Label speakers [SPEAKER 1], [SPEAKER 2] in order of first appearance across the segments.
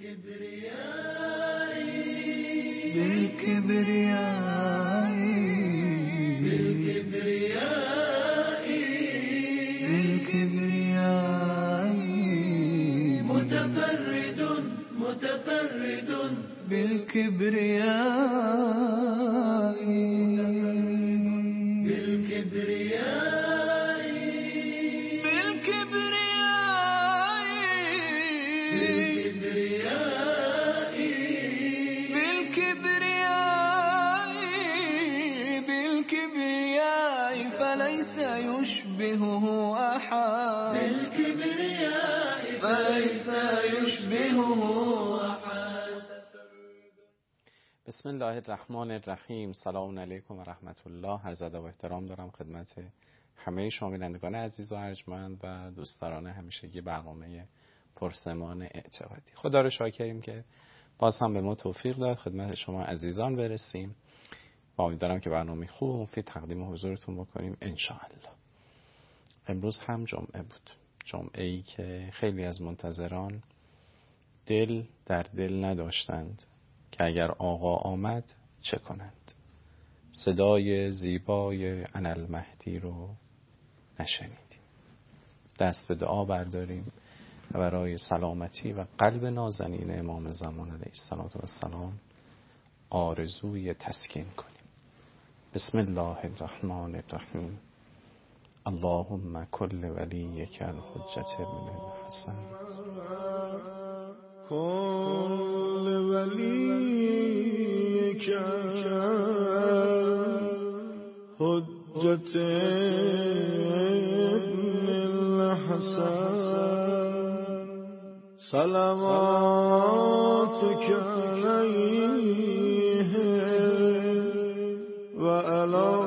[SPEAKER 1] فليس يشبهه أحد فليس يشبهه أحد.
[SPEAKER 2] بسم الله الرحمن الرحیم. سلام علیکم و رحمت الله. عرض ادب و احترام دارم خدمت همه شما بینندگان عزیز و ارجمند و دوستداران همیشگی برنامه پرسمان اعتقادی. خدا رو شاکریم که باز هم به ما توفیق داد خدمت شما عزیزان برسیم و امیدوارم که برنامه خوب و مفید تقدیم حضورتون بکنیم انشاءالله. امروز هم جمعه بود، جمعه ای که خیلی از منتظران دل در دل نداشتند که اگر آقا آمد چه کنند. صدای زیبای انالمهدی رو نشنیدیم. دست به دعا برداریم و برای سلامتی و قلب نازنین امام زمان علیه السلام آرزوی تسکین کنیم. بسم الله الرحمن الرحیم. اللهم کل ولیک الحجة ابن الحسن
[SPEAKER 1] کل ولیک الحجة ابن الحسن صلواتک علیه و علی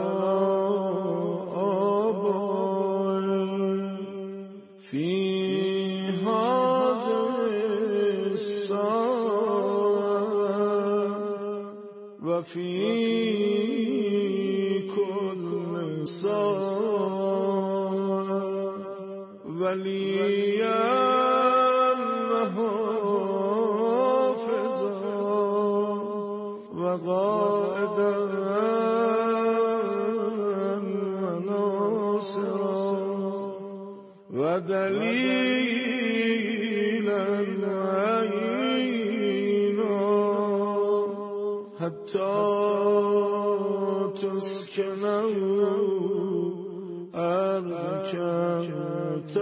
[SPEAKER 1] فی کل ساعة ولیا و حافظا و قائدا و ناصرا و دلیلا حتی تسکنه أرضك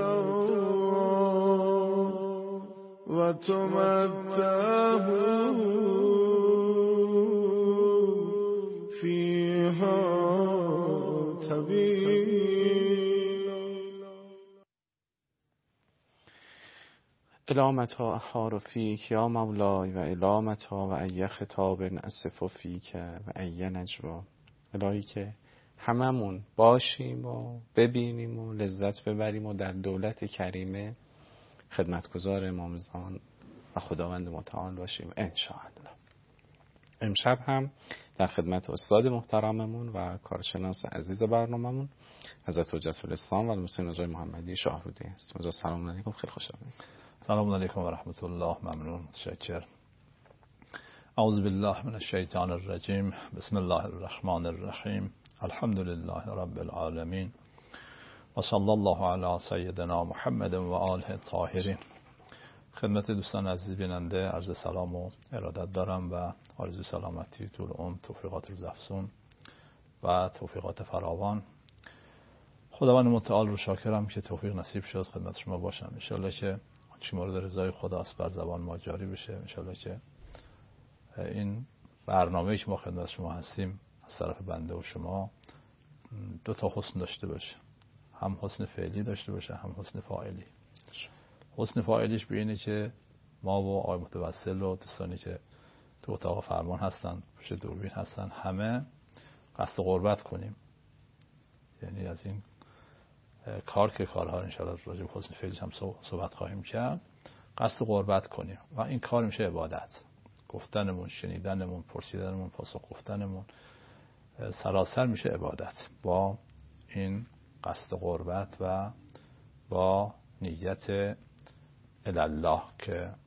[SPEAKER 1] و تمتعه فیها طویلا.
[SPEAKER 2] الامتا احار فیک یا مولای و الامتا و ای خطاب اسف فیک و ای نجوا. الهی که هممون باشیم و ببینیم و لذت ببریم و در دولت کریمه خدمتگزار امام زمان و خداوند متعال باشیم انشاءالله. امشب هم در خدمت استاد محترممون و کارشناس عزیز برنامه‌مون حضرت حجت الاسلام و المسلمین آقای محمدی شاهرودی هستیم. سلام علیکم، خیلی خوشحالم.
[SPEAKER 3] سلام علیکم و رحمت الله. ممنون، متشکر. اعوذ بالله من الشیطان الرجیم. بسم الله الرحمن الرحیم. الحمد لله رب العالمین و صلی الله علی سیدنا محمد و آله الطاهرین. خدمت دوستان عزیز بیننده عرض سلام و ارادت دارم و آرزوی سلامتی، طول عمر، توفیقات روزافزون و توفیقات فراوان. خداوند متعال رو شاکرم که توفیق نصیب شد خدمت شما باشم. ان شاء الله که چی مورد رضای خداست بر زبان ما جاری بشه. ان شاء الله که این برنامه‌ای که ما خدمت شما هستیم از طرف بنده و شما دو تا حسن داشته باشه، هم حسن فعلی داشته باشه هم حسن فاعلی. حسن فاعلیش به اینه که ما و آقای متوسل و دوستانی که تو اتاق فرمان هستن، پشت دوربین هستن، همه قصد قربت کنیم. یعنی از این کار که کارها ان شاء الله راجع به حسن فعلیش هم صحبت خواهیم کرد، قصد قربت کنیم و این کار میشه عبادت. گفتنمون، شنیدنمون، پرسیدنمون، پاسخ گفتنمون سراسر میشه عبادت با این قصد قربت و با نیت الله که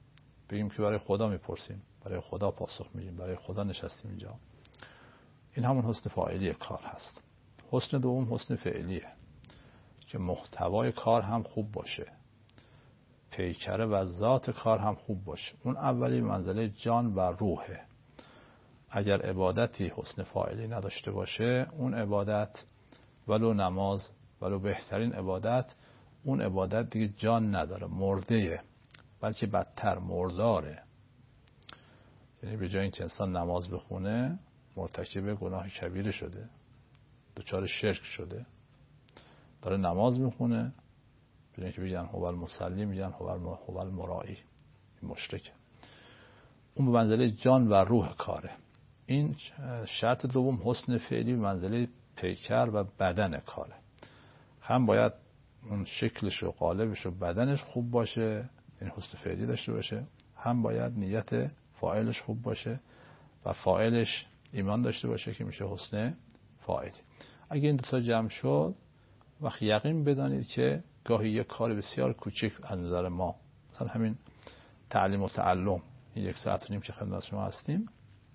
[SPEAKER 3] بگیم که برای خدا میپرسیم، برای خدا پاسخ میدیم، برای خدا نشستیم اینجا. این همون حسن فاعلی کار هست. حسن دوم حسن فعلیه که محتوای کار هم خوب باشه، پیکره و ذات کار هم خوب باشه. اون اولی منزله جان و روحه. اگر عبادتی حسن فاعلی نداشته باشه، اون عبادت ولو نماز، ولو بهترین عبادت، اون عبادت دیگه جان نداره، مرده، بلکه بدتر مرداره. یعنی به جای اینکه انسان نماز بخونه مرتکب گناه کبیره شده، دچار شرک شده. داره نماز میخونه، به جای اینکه بگن هو المصلی میگن هو المرائی، مشرکه. اون به منزله جان و روح کاره. این شرط دوم حسن فعلی به منزله پیکر و بدن کاره. هم باید اون شکلش و قالبش و بدنش خوب باشه، این حسن فعلی داشته باشه، هم باید نیت فاعلش خوب باشه و فاعلش ایمان داشته باشه که میشه حسن فاعلی. اگه این دو تا جمع شد، وقت یقین بدانید که گاهی یک کار بسیار کوچک از نظر ما، مثلا همین تعلیم و تعلم، این 1 ساعت و نیم که خدمت شما هستیم،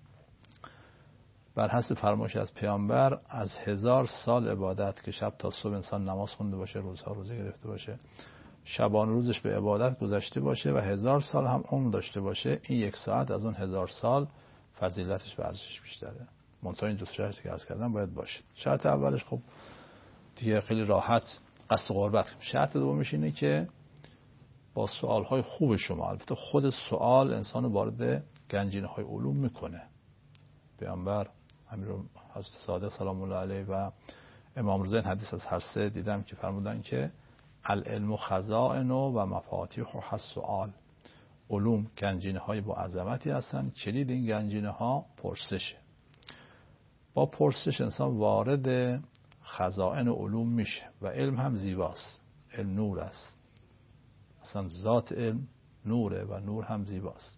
[SPEAKER 3] بر حسب فرمایش از پیامبر از 1000 سال عبادت که شب تا صبح انسان نماز خونده باشه، روزها روزه گرفته باشه، شبان روزش به عبادت گذشته باشه و 1000 سال هم عمر داشته باشه، این 1 ساعت از اون 1000 سال فضیلتش و ارزشش بیشتره. منتها این دو شرطی که عرض کردم باید باشه. شرط اولش خب دیگه خیلی راحت قصد قربت کنیم. شرط دومش اینه که با سوالهای خوب شما، البته خود سوال انسان وارد گنجینه‌های علوم میکنه. پیامبر امیر حضرت صادق سلام الله علیه و امام رضا حدیث از هر سه دیدم که فرمودن که العلم خزائن و مفاتیح السؤال. علوم گنجینه‌های با عظمتی هستن، کلید این گنجینه‌ها پرسشه. با پرسش انسان وارد خزائن علوم میشه و علم هم زیباست. علم نور است، اصلا ذات علم نوره و نور هم زیباست.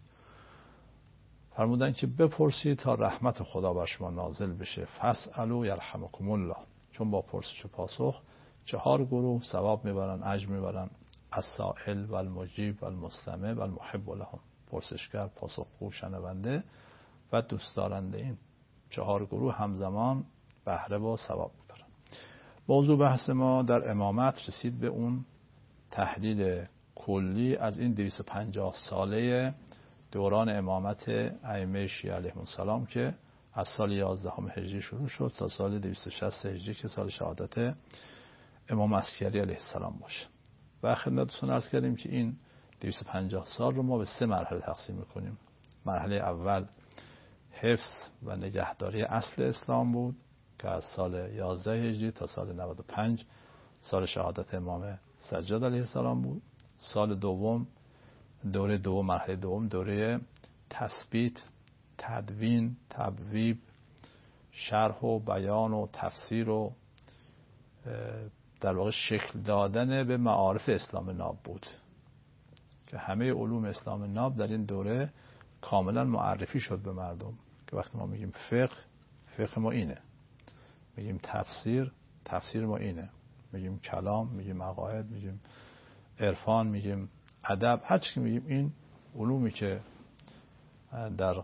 [SPEAKER 3] فرمودن که بپرسید تا رحمت خدا بر شما نازل بشه. فاسألوا یرحمکم الله. چون با پرسش و پاسخ 4 گروه ثواب میبرن، اجر میبرن: السائل و المجیب و المستمع و المحب لهم. پرسشگر، پاسخگو، شنونده و دوست دارنده. این 4 گروه همزمان بهره و ثواب میبرن. موضوع بحث ما در امامت رسید به اون تحلیل کلی از این 250 ساله دوران امامت ائمه شیعه علیهم السلام که از سال 11 هجری شروع شد تا سال 260 هجری که سال شهادت امام عسکری علیه السلام باشه. و خدمتتون عرض کردیم که این 250 سال رو ما به 3 مرحله تقسیم میکنیم. مرحله اول حفظ و نگهداری اصل اسلام بود که از سال 11 هجری تا سال 95 سال شهادت امام سجاد علیه السلام بود. سال دوم، دوره دوم، مرحله دوم، دوره تثبیت، تدوین، تبویب، شرح و بیان و تفسیر و در واقع شکل دادن به معارف اسلام ناب بود که همه علوم اسلام ناب در این دوره کاملا معرفی شد به مردم. که وقتی ما میگیم فقه ما اینه، میگیم تفسیر ما اینه، میگیم کلام، میگیم عقاید، میگیم عرفان، میگیم ادب، هر چی که میگیم این علومی که در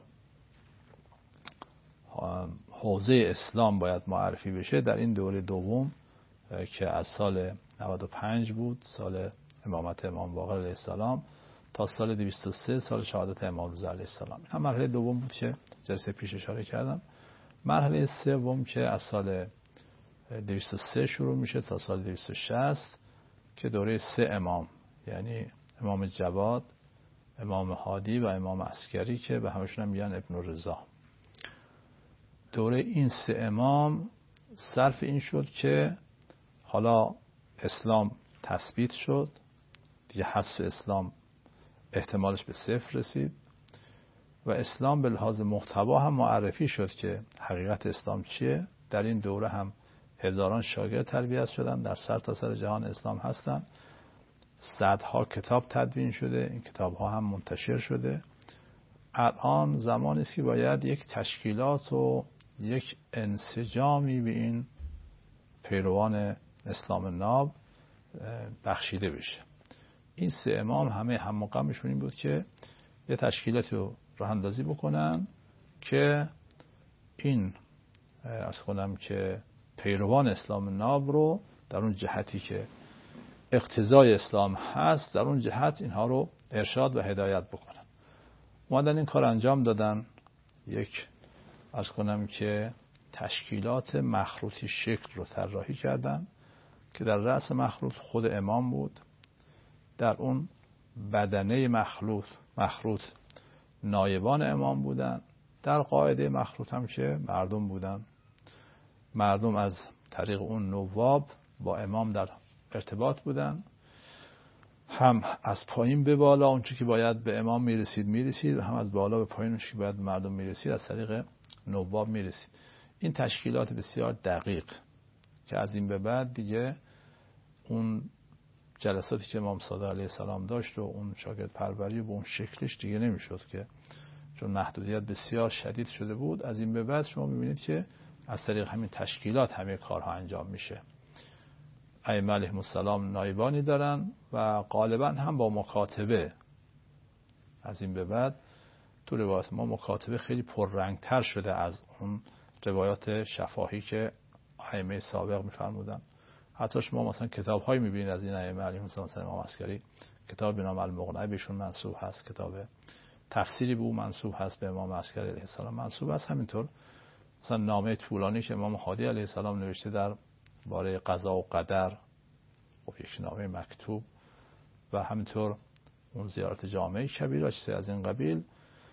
[SPEAKER 3] حوزه اسلام باید معرفی بشه در این دوره دوم که از سال 95 بود، سال امامت امام باقر علیه السلام، تا سال 203 سال شهادت امام رضا علیه السلام. هم مرحله دوم بود که جلسه پیش اشاره کردم. مرحله سوم که از سال 203 شروع میشه تا سال 260 که دوره 3 امام، یعنی امام جواد، امام هادی و امام عسکری که به همشون هم میگن ابن رضا. دوره این 3 امام صرف این شد که حالا اسلام تثبیت شد، دیگه حذف اسلام احتمالش به 0 رسید و اسلام به لحاظ محتوا هم معرفی شد که حقیقت اسلام چیه. در این دوره هم هزاران شاگرد تربیت شدن، در سرتاسر جهان اسلام هستن، صدها کتاب تدوین شده، این کتاب ها هم منتشر شده. الان زمانی است که باید یک تشکیلات و یک انسجامی به این پیروان اسلام ناب بخشیده بشه. این 3 امام همه هممقامشون این بود که یه تشکیلاتی رو راه اندازی بکنن که این عرض کنم که پیروان اسلام ناب رو در اون جهتی که اقتضای اسلام هست در اون جهت اینها رو ارشاد و هدایت بکنن. اومدن این کار انجام دادن. یک عرض کنم که تشکیلات مخروطی شکل رو طراحی کردن که در رأس مخروط خود امام بود، در اون بدنه مخروط نایبان امام بودن، در قاعده مخروط هم که مردم بودن. مردم از طریق اون نواب با امام در ارتباط بودن، هم از پایین به بالا اونچه که باید به امام میرسید، هم از بالا به پایین اونچه که باید به مردم میرسید از طریق نواب میرسید. این تشکیلات بسیار دقیق که از این به بعد دیگه اون جلساتی که امام صادق علیه السلام داشت و اون شاگرد پروری و اون شکلش دیگه نمیشد که چون محدودیت بسیار شدید شده بود. از این به بعد شما میبینید که از طریق همین تشکیلات همه کارها انجام میشه. ائمه علیهم السلام نایبانی دارن و غالبا هم با مکاتبه. از این به بعد تو روایات ما مکاتبه خیلی پررنگتر شده از اون روایات شفاهی که ائمه سابق میفرمودن. حتی شما مثلا کتاب‌هایی می‌بینید از این ائمه علیهم السلام، مثلا امام عسکری کتاب به نام المغنی بهشون منسوب هست، کتاب تفسیری به او منسوب هست، به امام عسکری علیه السلام منسوب است. همینطور مثلا نامه طولانی که امام هادی علیه السلام نوشته در باره قضا و قدر، خب یک نامه مکتوب، و همینطور اون زیارت جامعه کبیر و چیزی از این قبیل.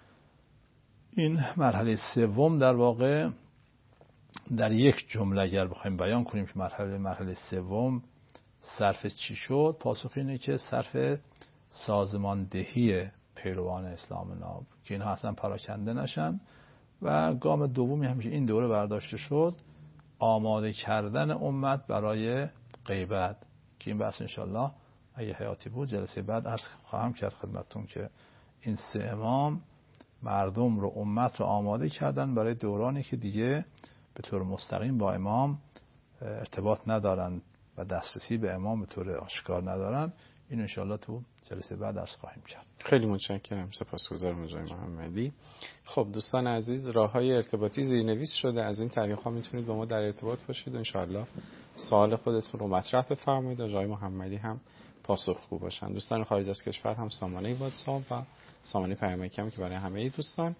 [SPEAKER 3] این مرحله سوم در واقع در یک جمله اگر بخوایم بیان کنیم که مرحله سوم صرف چی شد، پاسخ اینه که صرف سازماندهی پیروان اسلام ناب که اینها اصلا پراکنده نشن، و گام دومی هم که این دوره برداشته شد آماده کردن امت برای غیبت، که این بحث انشالله اگه حیاتی بود جلسه بعد عرض خواهم کرد خدمتتون که این سه امام مردم رو، امت رو آماده کردن برای دورانی که دیگه به طور مستقیم با امام ارتباط ندارن و دسترسی به امام به طور آشکار ندارن. این انشالله تو جلسه بعد درس خواهیم کرد.
[SPEAKER 2] خیلی متشکرم، سپاسگزارم آقای محمدی. خب دوستان عزیز، راههای ارتباطی زیرنویس شده، از این طریق‌ها میتونید با ما در ارتباط باشید و انشالله سوال خودتون رو مطرح بفرمایید و آقای محمدی هم پاسخگو باشن. دوستان خارج از کشور هم سامانه واتساپ و سامانه پیام کم که برای همه دوستان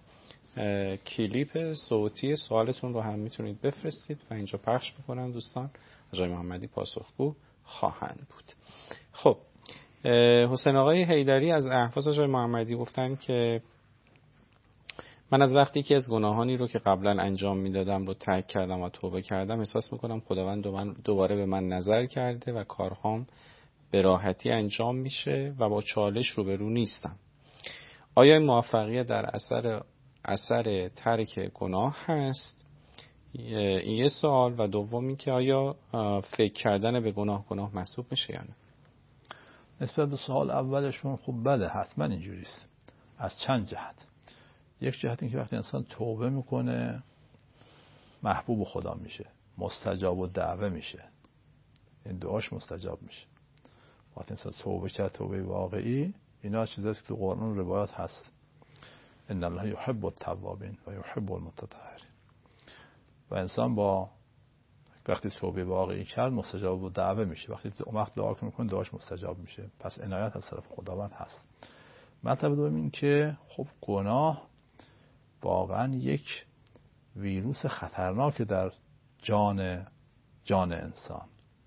[SPEAKER 2] کلیپ صوتی سوالتون رو هم میتونید بفرستید و اینجا پخش بکنن. دوستان آقای محمدی پاسخگو خواهند بود. خب حسین آقای حیدری از احواز آقای محمدی گفتن که من از وقتی که از گناهانی رو که قبلا انجام میدادم رو ترک کردم و توبه کردم احساس میکنم خداوند دوباره به من نظر کرده و کارهام به راحتی انجام میشه و با چالش روبرو نیستم. آیا این موفقیت در اثر ترک گناه هست؟ این یه سوال. و دومی که آیا فکر کردن به گناه محسوب میشه یا نه؟
[SPEAKER 3] نسبت به سوال اولشون خب بله حتما اینجوریست، از چند جهت. یک جهت این که وقتی انسان توبه میکنه محبوب خدا میشه، مستجاب و دعوه میشه، این دعاش مستجاب میشه. وقتی انسان توبه کرد توبه واقعی، اینا چیزاست که تو قرآن روایات هست، ان الله یحب التوابین و یحب المتطهرین. و انسان با وقتی توبه واقعی کرد مستجاب و دعوه میشه، وقتی وقت دعا میکنه دعاش مستجاب میشه. پس عنایت از طرف خداوند هست. مطلب دوم این که خب گناه واقعا یک ویروس خطرناک در جان انسان،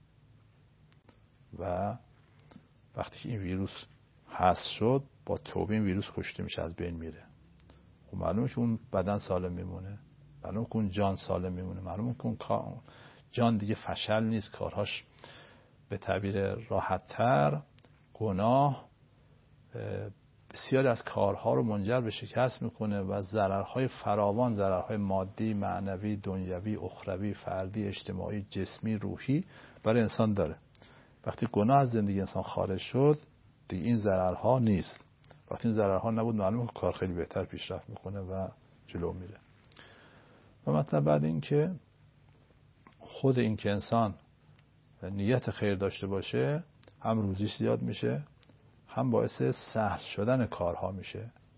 [SPEAKER 3] و وقتی که این ویروس هست شد با توبه این ویروس کشته میشه، از بین میره. خب معلومه که اون بدن سالم میمونه، معلومه که اون جان سالم میمونه، معلومه که اون جان دیگه فشل نیست، کارهاش به تعبیر راحت تر. گناه بسیاری از کارها رو منجر به شکست میکنه و ضررهای فراوان، ضررهای مادی، معنوی، دنیوی، اخروی، فردی، اجتماعی، جسمی، روحی برای انسان داره. وقتی گناه از زندگی انسان خارج شد دیگه این ضررها نیست. وقتی این ضررها نبود معلومه که کار خیلی بهتر پیشرفت میکنه و جلو میره. و مطلب بعد این که خود این که انسان نیت خیر داشته باشه هم روزیش زیاد میشه، هم باعث سهل شدن کارها میشه.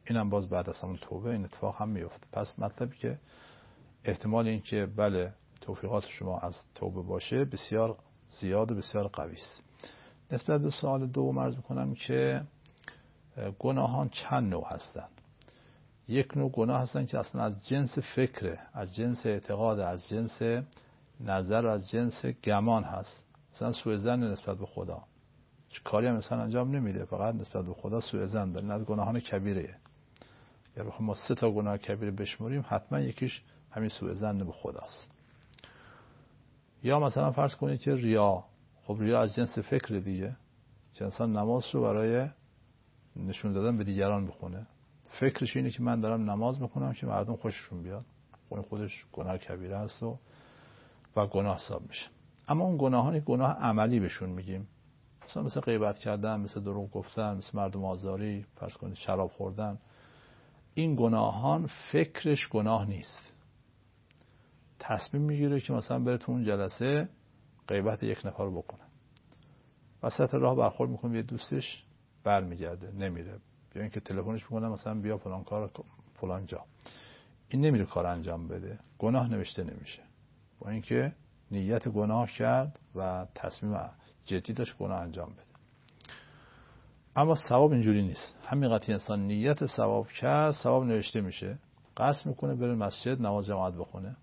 [SPEAKER 3] اینم باز بعد از همون توبه این اتفاق هم میفته. پس مطلبی که احتمال این که بله توفیقات شما از توبه باشه بسیار زیاد و بسیار قوی است. نسبت به سوال دوم عرض میکنم که گناهان چند نوع هستن. یک نوع گناه هستن که اصلا از جنس فکره، از جنس اعتقاد، از جنس نظر و از جنس گمان هست. مثلا سوء ظن نسبت به خدا، کاری هم انسان انجام نمیده، فقط نسبت به خدا سوء ظن داره. این از گناهان کبیره. یا بخوام ما 3 گناه کبیره بشمریم حتما یکیش همین سوء ظن به خداست. یا مثلا فرض کنید که ریا، خب ریا از جنس فکر دیگه، که انسان نماز رو برای نشون دادن به دیگران بخونه، فکرش اینه که من دارم نماز میخونم که مردم خوششون بیاد، خودش گناه کبیره است و گناه حساب میشه. اما اون گناهان گناه عملی بهشون میگیم، مثل غیبت کردن، مثل دروغ گفتن، مثل مردم آزاری، فرض کنید شراب خوردن. این گناهان فکرش گناه نیست. تصمیم میگیره که مثلا بره تو اون جلسه غیبت یک نفر رو بکنه، وسط راه برخورد میکنه به دوستش، برمیگرده نمیره، یا اینکه تلفنش میکنه مثلا بیا فلان کار فلان جا، این نمیره کار انجام بده، گناه نوشته نمیشه، با اینکه نیت گناه کرد و تصمیم جدی داشت گناه انجام بده. اما ثواب اینجوری نیست. همینقدر انسان نیت ثواب کرد ثواب نوشته میشه. قصد میکنه بره مسجد نماز جماعت بخونه،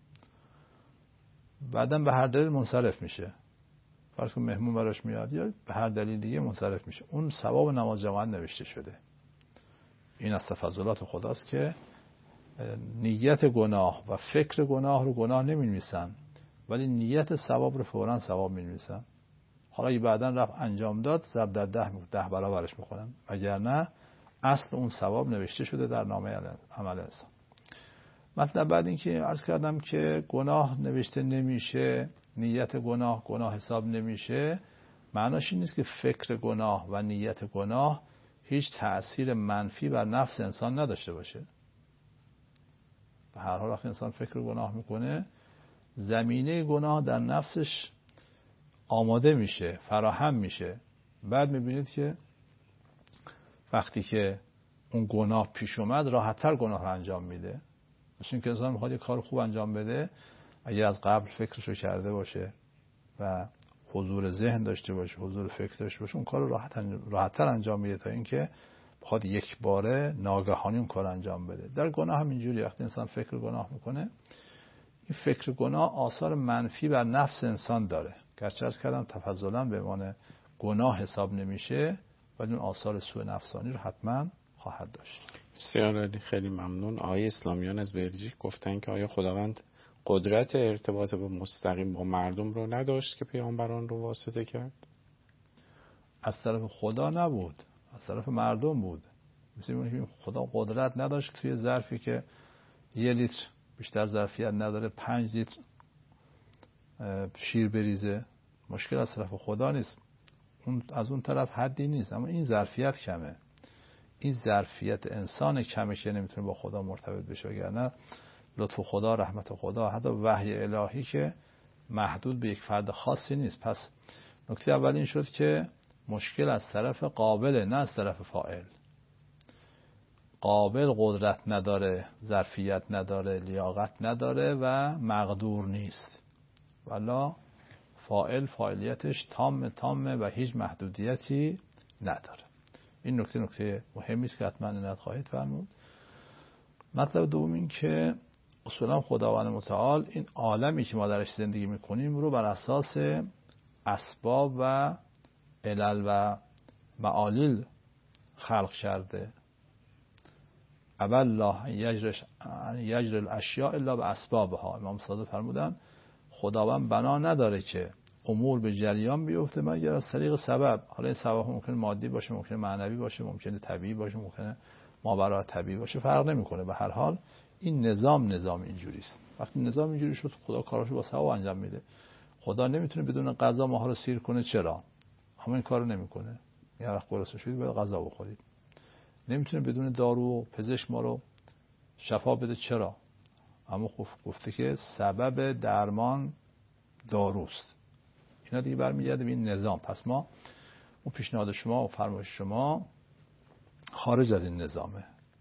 [SPEAKER 3] بعدم به هر دلیل منصرف میشه، فرض کن مهمون براش میاد یا به هر دلیل دیگه منصرف میشه، اون ثواب نماز جماعت نوشته شده. این از تفضلات خداست که نیت گناه و فکر گناه رو گناه نمی‌نویسن، ولی نیت ثواب رو فوراً ثواب می‌نویسن. حالا اگه بعداً رفت انجام داد ضرب در 10 برابرش میکنن، وگرنه اصل اون ثواب نوشته شده در نامه عمل انسان. مطلب بعد این که عرض کردم که گناه نوشته نمیشه، نیت گناه حساب نمیشه، معناش این نیست که فکر گناه و نیت گناه هیچ تأثیر منفی بر نفس انسان نداشته باشه. به هر حال وقتی انسان فکر گناه میکنه زمینه گناه در نفسش آماده میشه، فراهم میشه. بعد میبینید که وقتی که اون گناه پیش اومد راحت‌تر گناه رو انجام میده. مثل اینکه انسان میخواد یه کار خوب انجام بده، اگه از قبل فکرشو کرده باشه و حضور ذهن داشته باشه، حضور فکر داشته باشه، اون کار رو راحت‌تر انجام میده تا اینکه بخواد یک باره ناگهانی اون کار انجام بده. در گناه هم اینجوری، وقتی انسان فکر گناه میکنه، این فکر گناه آثار منفی بر نفس انسان داره، گرچه عرض کردم تفضلا به عنوان گناه حساب نمیشه، ولی اون آثار سوء نفسانی رو حتما خواهد داشت.
[SPEAKER 2] بسیار عالی، خیلی ممنون. آقای اسلامیان از بلژیک گفتن که آیا خداوند قدرت ارتباط با مستقیم با مردم رو نداشت که پیامبران رو واسطه کرد؟
[SPEAKER 3] از طرف خدا نبود، از طرف مردم بود. مثل خدا قدرت نداشت توی ظرفی که 1 لیتر بیشتر ظرفیت نداره 5 لیتر شیر بریزه. مشکل از طرف خدا نیست، اون از اون طرف حدی نیست، اما این ظرفیت کمه. این ظرفیت انسان کمه که نمیتونه با خدا مرتبط بشه، وگرنه لطف خدا، رحمت خدا، حتی وحی الهی که محدود به یک فرد خاصی نیست. پس نکته اول این شد که مشکل از طرف قابل، نه از طرف فاعل. قابل قدرت نداره، ظرفیت نداره، لیاقت نداره و مقدور نیست، والا فاعل فاعلیتش تامه و هیچ محدودیتی نداره. این نکته مهمی است که حتما عنایت خواهید فرمود. مطلب دوم این که اصولا خداوند متعال این عالمی که ما درش زندگی میکنیم رو بر اساس اسباب و علل و معالل خلق کرده. اول الله یجر الاشیاء الا به اسبابها. امام صادق فرمودن خداوند بنا نداره که امور به جریان بیفته مگر از طریق سبب. حالا این سبب ممکنه مادی باشه، ممکنه معنوی باشه، ممکنه طبیعی باشه، ممکنه ماورای طبیعی باشه، فرق نمیکنه. به هر حال این نظام اینجوری است. وقتی نظام اینجوری شد خدا کاراشو با ثواب انجام میده. خدا نمیتونه بدون غذا ماها رو سیر کنه. چرا؟ اما این کارو نمیکنه. یه وقت گرسنه شدید باید غذا بخورید. نمیتونه بدون دارو و پزشک ما رو شفا بده. چرا؟ اما گفته که سبب درمان داروست. اینا دیگه برمیگرده به این نظام. پس ما اون پیشنهاد شما و فرمایش شما خارج از این نظامه.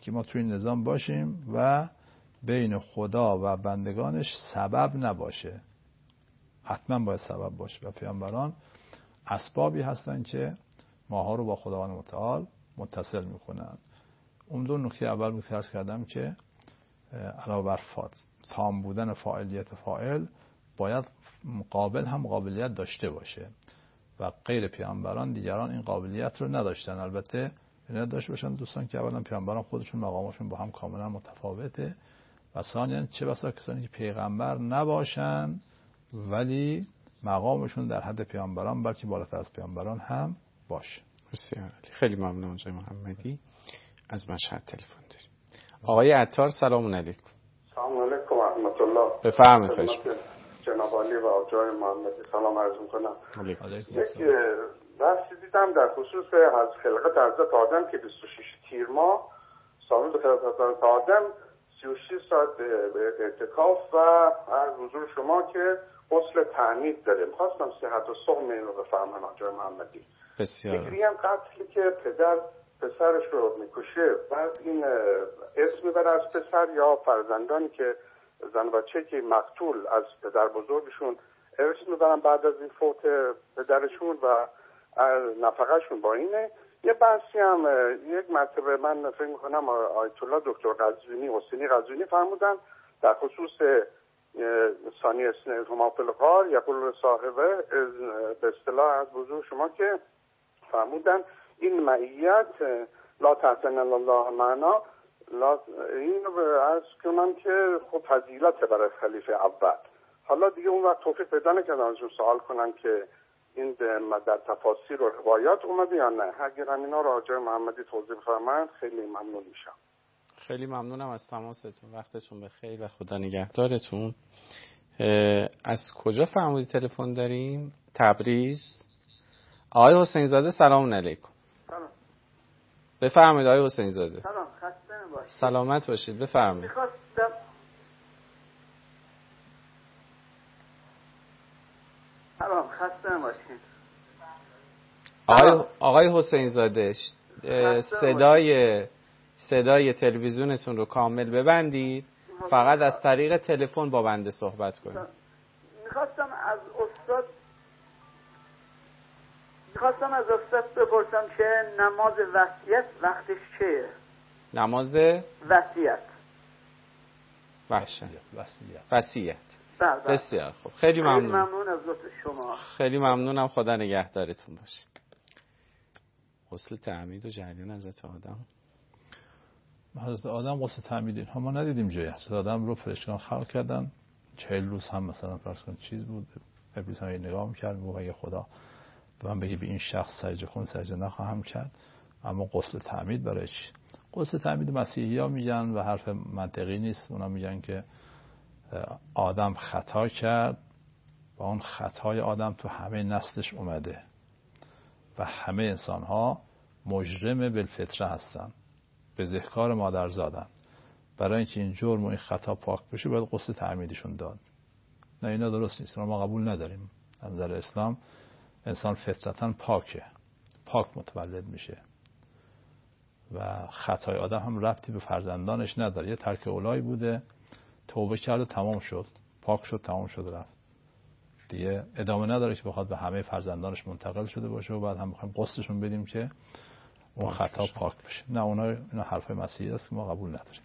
[SPEAKER 3] که ما توی این نظام باشیم و بین خدا و بندگانش سبب نباشه. حتما باید سبب باشه و پیامبران اسبابی هستن که ماها رو با خداوند متعال متصل میکنن. اون دو نکته اول بود که عرض کردم که علاوه بر تام بودن فاعلیت فاعل باید مقابل هم قابلیت داشته باشه و غیر پیامبران دیگران این قابلیت رو نداشتن. البته نداشته باشن دوستان که اولا پیامبران خودشون مقامشون با هم کاملا متفاوته و ثانیاً چه بسا کسانی که پیغمبر نباشن ولی مقامشون در حد پیامبران بلکه بالاتر از پیامبران هم باشه.
[SPEAKER 2] بسیار خیلی ممنون آقای محمدی. از مشهد تلفن داریم آقای عطار. سلام علیکم.
[SPEAKER 4] سلام علیکم و رحمت الله.
[SPEAKER 2] بفرمایید. خواهش
[SPEAKER 4] جناب علی و آقای محمدی سلام عرض می‌کنم.
[SPEAKER 2] علیکم.
[SPEAKER 4] یک بحثی دیدم در خصوص از خلقت حضرت آدم که 26 تیر ماه سال خلقت حضرت آدم 36 ساعت اعتکاف و از حضور شما که غسل تعمید داره. می‌خواستم صحت و سقم این رو بفهمم آقای محمدی.
[SPEAKER 2] بسیار.
[SPEAKER 4] فکری هم قتلی که پدر پسرش رو میکشه بعد این اسم میبره از پسر یا فرزندانی که زن و بچه که مقتول از پدر بزرگشون ارث میبرن بعد از این فوت پدرشون و نفقهشون با اینه. یه بحثی هم یک مرتبه من فکر میکنم آیت الله دکتر حسینی قزوینی فرمودن در خصوص ثانی اسنهما فی الغار یقول صاحبه به اصطلاح از بزرگ شما که فرمودن این معیت لا تحسن الله معنا این از کنم که خب فضیلت برای خلیفه اول. حالا دیگه اون وقت توفیق پیدا نکردم ازشون سوال کنم که این در تفاسیر و روایات اومده یا نه. اگر همینا رو آقای محمدی توضیح بفرمایند خیلی ممنون میشم.
[SPEAKER 2] خیلی ممنونم از تماستون. وقتتون بخیر و خدا نگهدارتون. از کجا فرمودید تلفن داریم؟ تبریز. آقای حسین زاده سلام علیکم.
[SPEAKER 5] سلام.
[SPEAKER 2] بفرمایید آقای حسین زاده.
[SPEAKER 5] سلام، خسته نباشید.
[SPEAKER 2] سلامت باشید. بفرمایید.
[SPEAKER 5] می‌خواستم سلام، خسته نباشید.
[SPEAKER 2] آقای حسین زاده صدای تلویزیونتون رو کامل ببندید. فقط از طریق تلفن با بنده صحبت کنید.
[SPEAKER 5] می‌خواستم از استاد بپرسم که نماز وصیت وقتش چیه؟
[SPEAKER 2] نماز
[SPEAKER 5] وصیت.
[SPEAKER 2] وصیت.
[SPEAKER 5] بله.
[SPEAKER 2] بسیار خوب. خیلی ممنون.
[SPEAKER 5] خیلی ممنون از لطف شما.
[SPEAKER 2] خیلی ممنونم. خدا نگهدارتون باشه. غسل تعمید و جریان حضرت
[SPEAKER 3] آدم غسل تعمید اینها ما ندیدیم جایی. حضرت آدم رو فرشتگان خلق کردن 40 روز هم مثلا فرض کن چیز بود. ابلیس هم نگاه می‌کرد میگه خدا به من بگی به این شخص سجده کن سجده نخواهم کرد. اما غسل تعمید برای چی؟ غسل تعمید مسیحی‌ها میگن و حرف منطقی نیست. اونا میگن که آدم خطا کرد و اون خطای آدم تو همه نسلش اومده و همه انسان‌ها مجرم بالفطره هستن، بزهکار مادرزادن. برای اینکه این جرم و این خطا پاک بشه باید غسل تعمیدشون داد. نه اینا درست نیست. ما قبول نداریم. از نظر اسلام انسان فطرتاً پاک متولد میشه و خطای آدم هم ربطی به فرزندانش نداره. یه ترک اولایی بوده، توبه کرد و تمام شد، پاک شد، تمام شد، رفت دیگه. ادامه نداره که بخواد به همه فرزندانش منتقل شده باشه و بعد هم بخوایم قسطشون بدیم که اون خطا پاک بشه. نه، اینا حرف مسیحی است که ما قبول نداریم.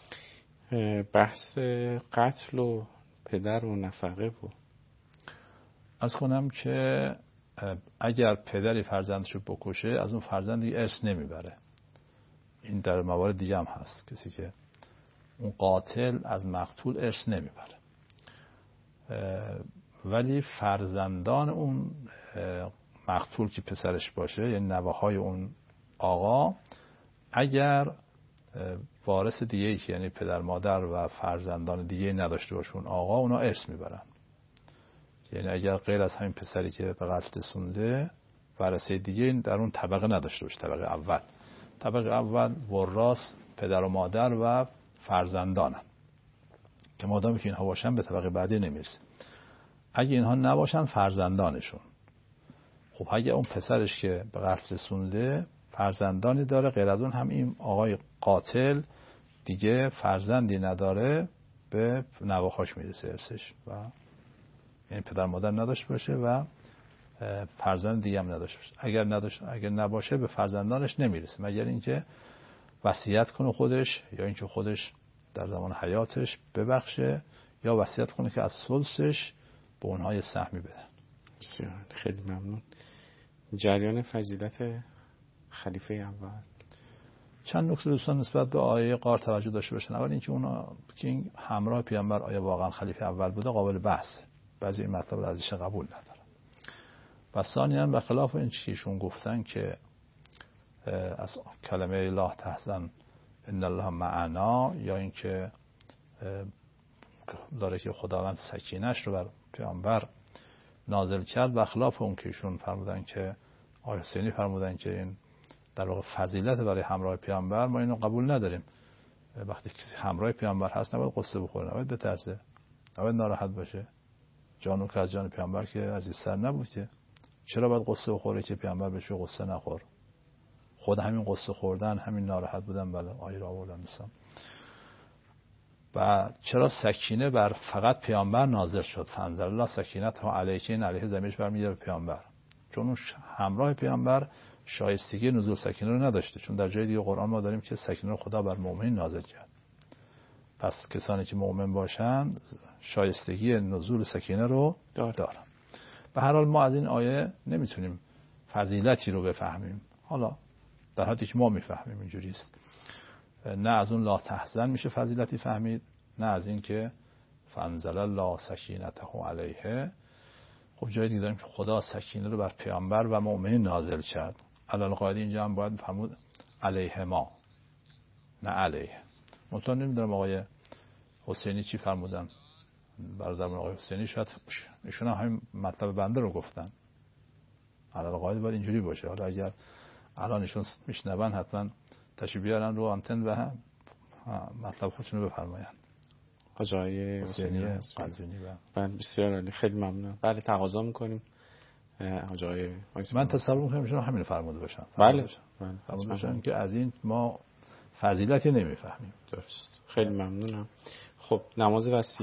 [SPEAKER 2] بحث قتل و پدر و نفقه و
[SPEAKER 3] از کنم که اگر پدری فرزندش رو بکشه از اون فرزند دیگه ارث نمیبره. این در موارد دیگه هم هست، کسی که اون قاتل از مقتول ارث نمیبره، ولی فرزندان اون مقتول که پسرش باشه یعنی نوه‌های اون آقا اگر وارث دیگه‌ای که یعنی پدر مادر و فرزندان دیگه نداشته باشه اون آقا، اونا ارث میبرن. یعنی اگر غیر از همین پسری که به قتل رسونده ورثه دیگه در اون طبقه نداشته باشه، طبقه اول وراث پدر و مادر و فرزندانن که مادامی که اینها باشن به طبقه بعدی نمیرسه. اگه اینها نباشن فرزندانشون. خب اگه اون پسرش که به قتل رسونده فرزندانی داره، غیر از اون هم این آقای قاتل دیگه فرزندی نداره، به نواخاش میرسه ارثش و یعنی پدر مادر نداشت باشه و فرزند دیگه هم نداشت باشه. اگر نباشه به فرزندانش نمیرسه مگر اینکه وصیت کنه خودش، یا اینکه خودش در زمان حیاتش ببخشه، یا وصیت کنه که از ثلثش به اونها سهمی بدن.
[SPEAKER 2] بسیار خیلی ممنون. جریان فضیلت خلیفه اول،
[SPEAKER 3] چند نکته دوستان نسبت به آیه قار توجه داشته باشن. اول اینکه اونا که این همراه پیامبر آیا واقعا خلیفه اول بوده قابل بحثه، بعضی این مطلب رو ازش قبول ندارن. و ثانیاً به خلاف این چیزی ایشون گفتن که از کلمه لا تحزن ان الله معنا، یا اینکه داره که خداوند سکینه‌اش رو بر پیامبر نازل کرد، و خلاف اون که ایشون فرمودن که آیه حسینی فرمودن که این در واقع فضیلت برای همراه پیامبر، ما اینو قبول نداریم. وقتی کسی همراه پیامبر هست نباید قصه بخوره، نباید بترسه، نباید ناراحت باشه. جانو که از جان پیامبر که عزیزتر نبود که چرا باید قصه بخوره که پیامبر بهش قصه نخور؟ خود همین قصه خوردن، همین ناراحت بودن، بله آیه را آوردن دوستان. و چرا سکینه بر فقط پیامبر نازل شد؟ فانزل الله سکینته علیه، این علیه زمینش برمیگرده به پیامبر، چون اون همراه پیامبر شایستگی نزول سکینه رو نداشته. چون در جای دیگه قرآن ما داریم که سکینه رو خدا بر مؤمن نازل کرد. پس کسانی که مؤمن باشن شایستگی نزول سکینه رو دارن. به هر حال ما از این آیه نمیتونیم فضیلتی رو بفهمیم، حالا در حدی که ما میفهمیم اینجوری است. نه از اون لا تحزن میشه فضیلتی فهمید، نه از این که فانزل الله سکینته علیه. خب جای دیگه داریم که خدا سکینه رو بر پیامبر و مؤمنین نازل کرد. علل قاعده اینجا هم باید بفهمود علیه ما، نه علیه. منطقه نمیدونم آقای حسینی چی فرمودن. برادرم آقای حسینی شاید ایشون هم همین مطلب بنده رو گفتن. علل قاعده باید اینجوری باشه. حالا اگر الان ایشون میشنون حتما تشریف بیارن رو آنتن و مطلب خودشون رو بفرمایند.
[SPEAKER 2] آقای حسینی
[SPEAKER 3] قزوینی.
[SPEAKER 2] بله بسیار عالی، خیلی ممنون. بله تقاضا میکنیم آقای
[SPEAKER 3] من تصور میکنم ایشون همین فرموده باشن.
[SPEAKER 2] بله
[SPEAKER 3] فرموده باشن که از این ما فضیلتی نمیفهمیم.
[SPEAKER 2] درست، خیلی ممنونم. خب نماز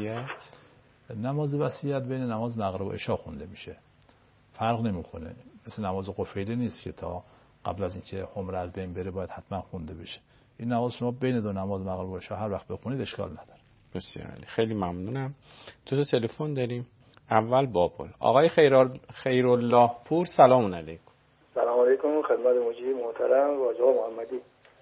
[SPEAKER 3] وصیت بین نماز مغرب و عشا خونده میشه، فرق نمیکنه. مثل نماز قفیله نیست که تا قبل از اینکه عمره از بین بره باید حتما خونده بشه. این نماز شما بین دو نماز مغرب و عشا هر وقت بخونید اشکال نداره.
[SPEAKER 2] بسیار عالی، خیلی ممنونم. دو تا تلفن داریم. اول بابل. آقای خیرالله پور، سلام علیکم.
[SPEAKER 6] سلام علیکم خدمت مجری محترم و آقا محمدی.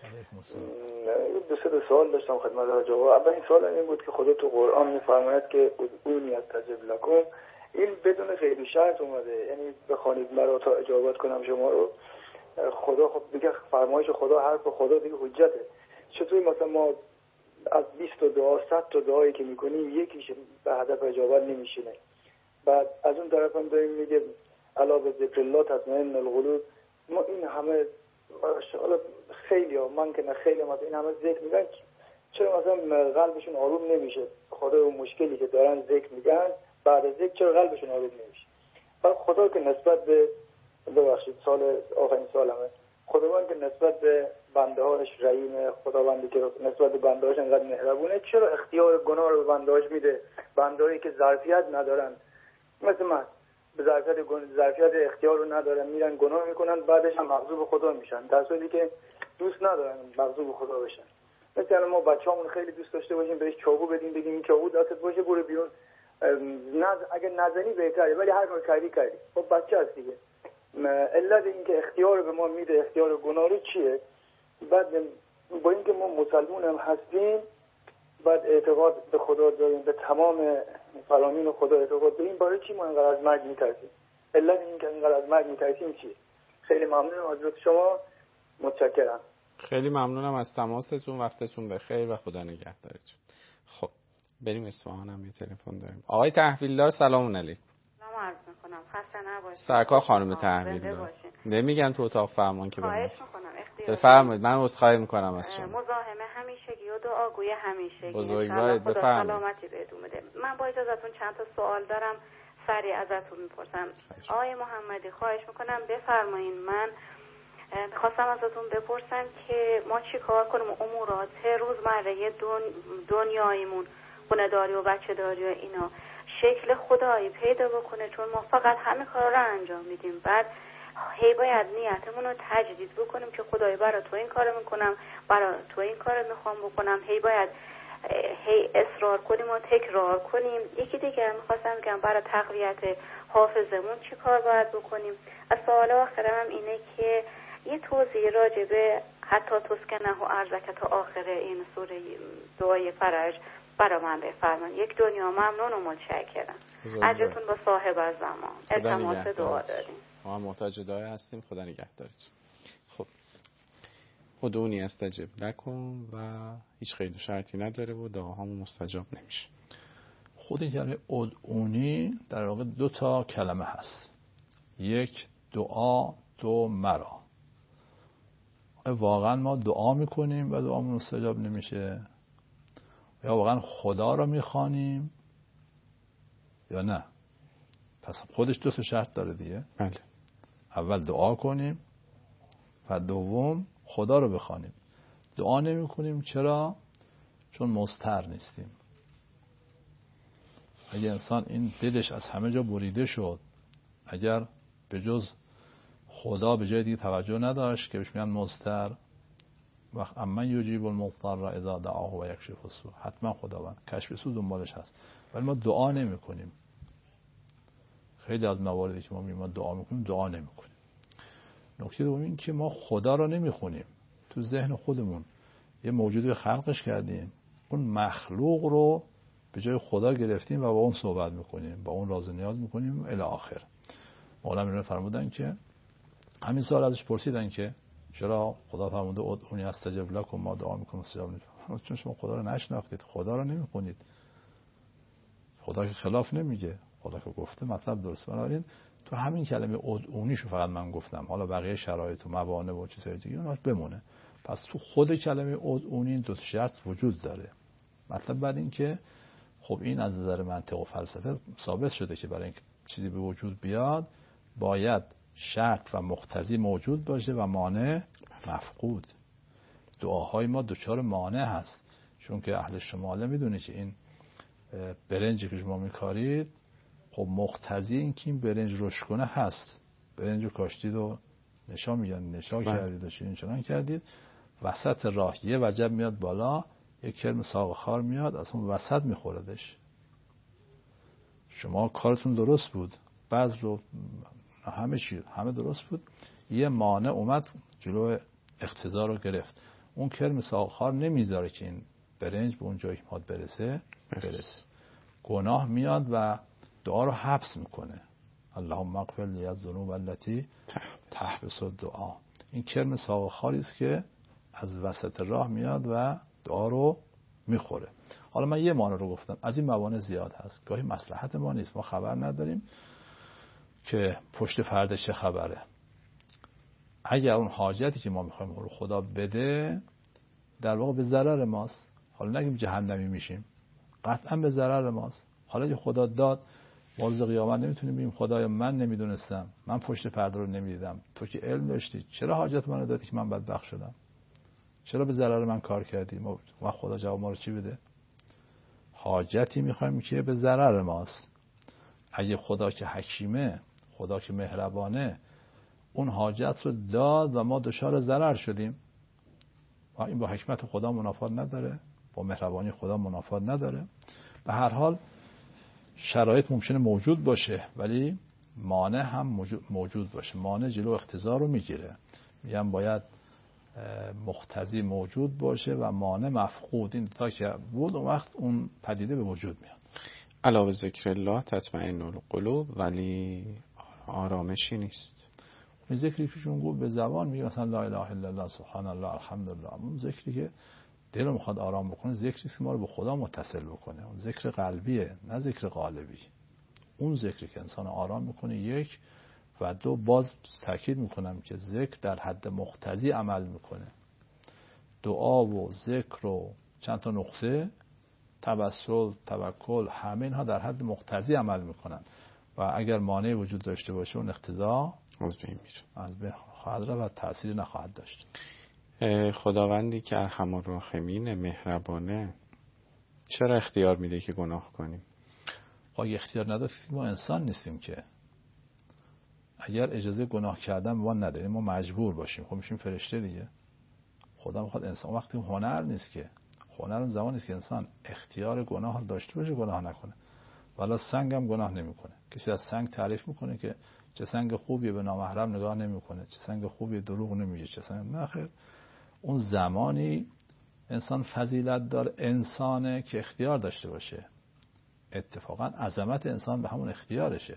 [SPEAKER 6] دو سه سوال داشتم خدمت آقا. اولین سوال این بود که خدا تو قرآن میفرماید که ادعونی استجب لکم، این بدون غیر شرط اومده، یعنی بخوانید مرا تا اجابت کنم شما رو. خدا خب دیگه فرمایش خدا، حرف خدا دیگه حجته. چطوری مثلا ما از 20 تا دعا 100 تا دعایی که میکنیم یکیش به هدف اجابت نمیشینه؟ بعد از اون طرف هم داریم میگه الا به ذکر الله تطمئن القلوب. ما این همه حالا خیلی ها، من که نه خیلی مثلا این همه ذکر میگن، چرا مثلا قلبشون آروم نمیشه؟ خدا اون مشکلی که دارن ذکر میگن، بعد از ذکر چرا قلبشون آروم نمیشه؟ بعد خدا که نسبت به ببخشید آخرین سالمه، خداوند که نسبت به بنده هاش رحیم، خداوندی که نسبت به بنده هاش انقدر مهربونه، چرا اختیار گناه رو به بنده هاش میده؟ بنده هایی که ظرفیت ندارن، مثل من، به ظرفیت اختیار رو ندارن، میرن گناه میکنن، بعدش هم مغضوب خدا میشن، در صورتی که دوست ندارن مغضوب خدا بشن. مثلا ما بچه‌مون خیلی دوست داشته باشیم بهش چاقو بدیم، بگیم این چاقو دستت باشه برو بیرون، اگه نزنی بهتره، ولی هر کار کردی. خب بچه هست دیگه. علت این که اختیار به ما میده، اختیار گناه رو چیه؟ بعد با اینکه ما مسلمان هم هستیم، بعد اعتقاد به خدا داریم، به تمام فرامین خدا اعتقاد داریم، برای چی ما اینقدر از مرگ میترسیم؟ علت این که اینقدر از مرگ میترسیم چیه؟ خیلی ممنونم از شما، متشکرم.
[SPEAKER 2] خیلی ممنونم از تماستون، وقتتون بخیر و خدا نگهدارتون. خب بریم اصفهان، هم یه تلفن داریم. آقای تحویلدار سلام علیکم.
[SPEAKER 7] سلام عرض میکنم، خسته نباشید.
[SPEAKER 2] سرکار خانم تحویلدار نمیگن تو اتاق فرمان که
[SPEAKER 7] خواهش میکنم
[SPEAKER 2] بفرمایید. من عذرخواهی میکنم از شما.
[SPEAKER 7] مزاحم همیشگی و دعاگوی همیشگی.
[SPEAKER 2] بزرگوارید، بفرمایید.
[SPEAKER 7] سلامتی بهتون بده. من با اجازهتون چند تا سوال دارم، سریع ازتون میپرسم. آقای محمدی خواهش میکنم بفرمایید، من میخواستم ازتون بپرسم که ما چی کار کنیم امورات روزمره دنیایمون، خونه داری و بچه داری و اینا شکل خدایی پیدا بکنه، چون ما فقط همه کار رو انجام میدیم. بعد هی باید نیتمون رو تجدید بکنیم که خدای برای تو این کارو میکنم، برای تو این کارو میخوام بکنم. هی باید اصرار کنیم و تکرار کنیم. یکی دیگه میخواستم بگم برای تقویت حافظمون چی کار باید بکنیم. از سوال آخرم اینه که یه توضیح راجع به حتی تسکنه و ارزک تا آخر این سوره دعای فرج برای من بفرمایید. یک دنیا ممنون و متشکرم. اجرتون با صاحب الزمان. التماس دعا داریم.
[SPEAKER 2] ما محتاج دعای هستیم. خدا نگهدارت. خب ادعونی استجب نکن و هیچ قید و شرطی نداره و دعاهامون مستجاب نمیشه.
[SPEAKER 3] خود این کلمه ادعونی در واقع 2 تا کلمه هست. یک دعا، 2 مرا. واقعا ما دعا میکنیم و دعامون مستجاب نمیشه، یا واقعا خدا رو میخوانیم یا نه؟ پس خودش 2 تا شرط داره دیگه.
[SPEAKER 2] بله.
[SPEAKER 3] اول دعا کنیم و دوم خدا رو بخوانیم. دعا نمی کنیم چرا؟ چون مضطر نیستیم. اگه انسان این دلش از همه جا بریده شد، اگر به جز خدا به جای دیگه توجه نداشت که بهش میگن مضطر، وقت اما یجیب المضطر اذا دعاه و یکشف السوء، حتما خداوند کشف سوء دنبالش هست، ولی ما دعا نمی کنیم. خیلی از مواردی که ما دعا میکنیم دعا نمی کنیم. نکته دوم این که ما خدا رو نمی خونیم. تو ذهن خودمون یه موجودی خلقش کردیم، اون مخلوق رو به جای خدا گرفتیم و با اون صحبت میکنیم، با اون راز نیاز میکنیم الی آخر. مولانا میرون فرمودن که همین سوال ازش پرسیدن که چرا خدا فرموده ادعونی استجب لکم، ما دعا میکنیم استجاب نمیکنیم؟ چون شما خدا رو نشناختید، خدا رو نمیخونید. خدا که خلاف نمیگه، خدا که گفته مطلب درست. بنابراین تو همین کلمه ادعونیشو فقط من گفتم، حالا بقیه شرایط و موانع و چیزای دیگه اوناش بمونه. پس تو خود کلمه ادعونی 2 شرط وجود داره. مطلب بعد این که خب این از نظر منطق و فلسفه ثابت شده که برای اینکه چیزی به وجود بیاد باید شرط و مقتضی موجود باشه و مانع مفقود. دعاهای ما دچار مانع هست، چون که اهل شماله میدونه که این برنجی که شما میکارید خب مقتضی این که این برنج رشد کنه هست. برنج رو کاشتید و نشا میگن نشا کردید و چنان کردید، وسط راه یه وجب میاد بالا، یک کرم ساق خار میاد از اون وسط میخوردش. شما کارتون درست بود، بعض رو همه درست بود، یه مانع اومد جلو اقتضا رو گرفت. اون کرم ساق خار نمیذاره که این برنج به اون جایی که میخواد برسه. گناه میاد و دعا رو حبس میکنه. اللهم اغفر لی الذنوب التي تحبس الدعا. این کرم ساق خاری است که از وسط راه میاد و دعا رو میخوره. حالا من یه مانع رو گفتم، از این موانع زیاد هست. گاهی مصلحت ما نیست، ما خبر نداریم که پشت پرده چه خبره. اگر اون حاجتی که ما میخوایم رو خدا بده در واقع به ضرر ماست، حالا نگیم جهنمی میشیم، قطعا به ضرر ماست. حالا که خدا داد، ما روز قیامت نمیتونیم بگیم خدایا من نمیدونستم، من پشت پرده رو نمیدیدم، تو که علم داشتی چرا حاجت منو دادی که من بدبخت شدم؟ چرا به ضرر من کار کردی؟ ما خدا جواب ما رو چی بده؟ حاجتی میخوایم که به ضرر ماست. اگه خدا که حکیمه، خدا که مهربانه، اون حاجت رو داد و ما دچار ضرر شدیم، و این با حکمت خدا منافات نداره، با مهربانی خدا منافات نداره. به هر حال شرایط ممکنه موجود باشه ولی مانع هم موجود باشه. مانع جلو اقتضا رو میگیره. میگم باید مقتضی موجود باشه و مانع مفقود. این تا که بود اون وقت اون پدیده به وجود میاد.
[SPEAKER 2] علاوه ذکر الله تطمئن القلوب، ولی آرامشی نیست.
[SPEAKER 3] این ذکری که شما گفت به زبان میگه مثلا لا اله الا الله سبحان الله الحمدلله، اون ذکری که دل رو میخواد آرام بکنه، ذکری که ما رو به خدا متصل بکنه، اون ذکر قلبیه نه ذکر قالبی. اون ذکری که انسان آرام میکنه، 1 و 2 باز تاکید میکنم که ذکر در حد مقتضی عمل میکنه. دعا و ذکر و چند تا نقطه، توسل، توکل، همه اینها در حد مقتضی عمل میکنن و اگر مانع وجود داشته باشه اون اقتضا
[SPEAKER 2] از بین میره،
[SPEAKER 3] از بین خواهد رفت و تأثیری نخواهد داشت.
[SPEAKER 2] خداوندی که ارحم الراحمین، مهربانه، چرا اختیار میده که گناه کنیم؟
[SPEAKER 3] اختیار نداد که ما انسان نیستیم که. اگر اجازه گناه کردن ما نداریم، ما مجبور باشیم، خب میشیم فرشته دیگه. خدا میخواد انسان، وقتی هنر نیست که، هنر اون زمانی است که انسان اختیار گناه داشته باشه گناه نکنه. والا سنگ هم گناه نمیکنه. کسی از سنگ تعریف میکنه که چه سنگ خوبیه، به نامحرم نگاه نمیکنه، چه سنگ خوبیه، دروغ نمیگه، چه سنگ نه خیر. اون زمانی انسان فضیلت داره، انسانه که اختیار داشته باشه. اتفاقا عظمت انسان به همون اختیارشه.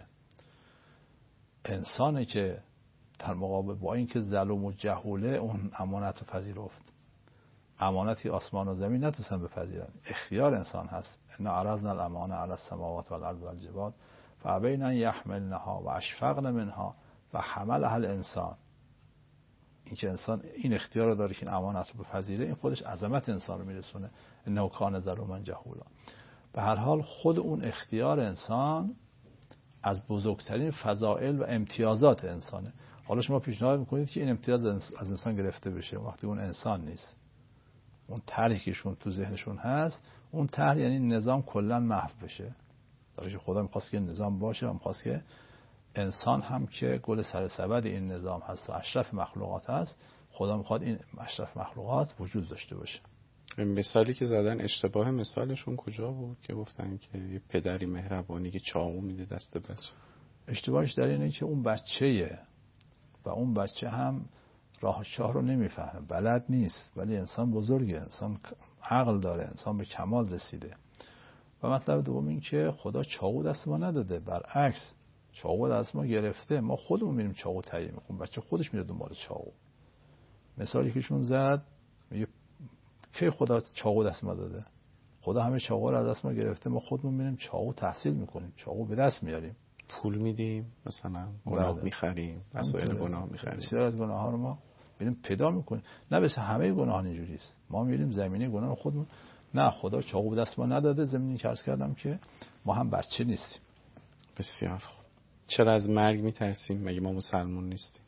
[SPEAKER 3] انسانه که در مقابل با اینکه ظلم و جهوله اون امانت رو پذیرفت. امانتی آسمان و زمین نتونستن بپذیرن، اختیار انسان هست. ان عرضنا الامانه علی السماوات والارض والجبال فابین ان یحملنها واشفقن منها وحملها الانسان. این که انسان این اختیار رو داره که این امانت رو بپذیره، این خودش عظمت انسان رو میرسونه. انه کان ظلوما جهولا. به هر حال خود اون اختیار انسان از بزرگترین فضائل و امتیازات انسانه. حالا شما پیشنهاد میکنید که این امتیاز از انسان گرفته بشه وقتی اون انسان نیست. اون طرحی که شون تو ذهنشون هست، اون طرح یعنی نظام کلا محو بشه. درش خدا میخواست که نظام باشه و میخواست که انسان هم که گل سر سبد این نظام هست و اشرف مخلوقات هست، خدا میخواد این اشرف مخلوقات وجود داشته باشه.
[SPEAKER 2] مثالی که زدن اشتباه مثالشون کجا بود که گفتن که یه پدری مهربانی که چاقو میده دست بچه؟
[SPEAKER 3] اشتباهش در اینه که اون بچه‌یه و اون بچه هم راه چاه رو نمیفهمه، بلد نیست، ولی انسان بزرگه، انسان عقل داره، انسان به کمال رسیده. و مطلب دوم این که خدا چاقو دست ما نداده، برعکس چاقو دست ما گرفته. ما خودمون میریم چاقو تهیه میکنیم، بچه خودش میره دنبال چاقو. مثالی که شون زد میگه کی خدا چاقو دست ما داده؟ خدا همه چاقو رو از دست ما گرفته، ما خودمون میریم چاقو تحصیل میکنیم، چاقو به دست میاریم،
[SPEAKER 2] پول میدیم، مثلا گناه میخریم، مسائل گناه میخریم.
[SPEAKER 3] بسیار از گناه ها رو ما میریم پیدا میکنیم. نه بس همه گناه اینجوری است، ما میریم زمینه گناه رو خودمون. نه، خدا چاقو به دست ما نداده. زمینی که عرض کردم که ما هم بچه نیستیم.
[SPEAKER 2] بسیار خوب. چرا از مرگ میترسیم؟ مگه ما مسلمون نیستیم؟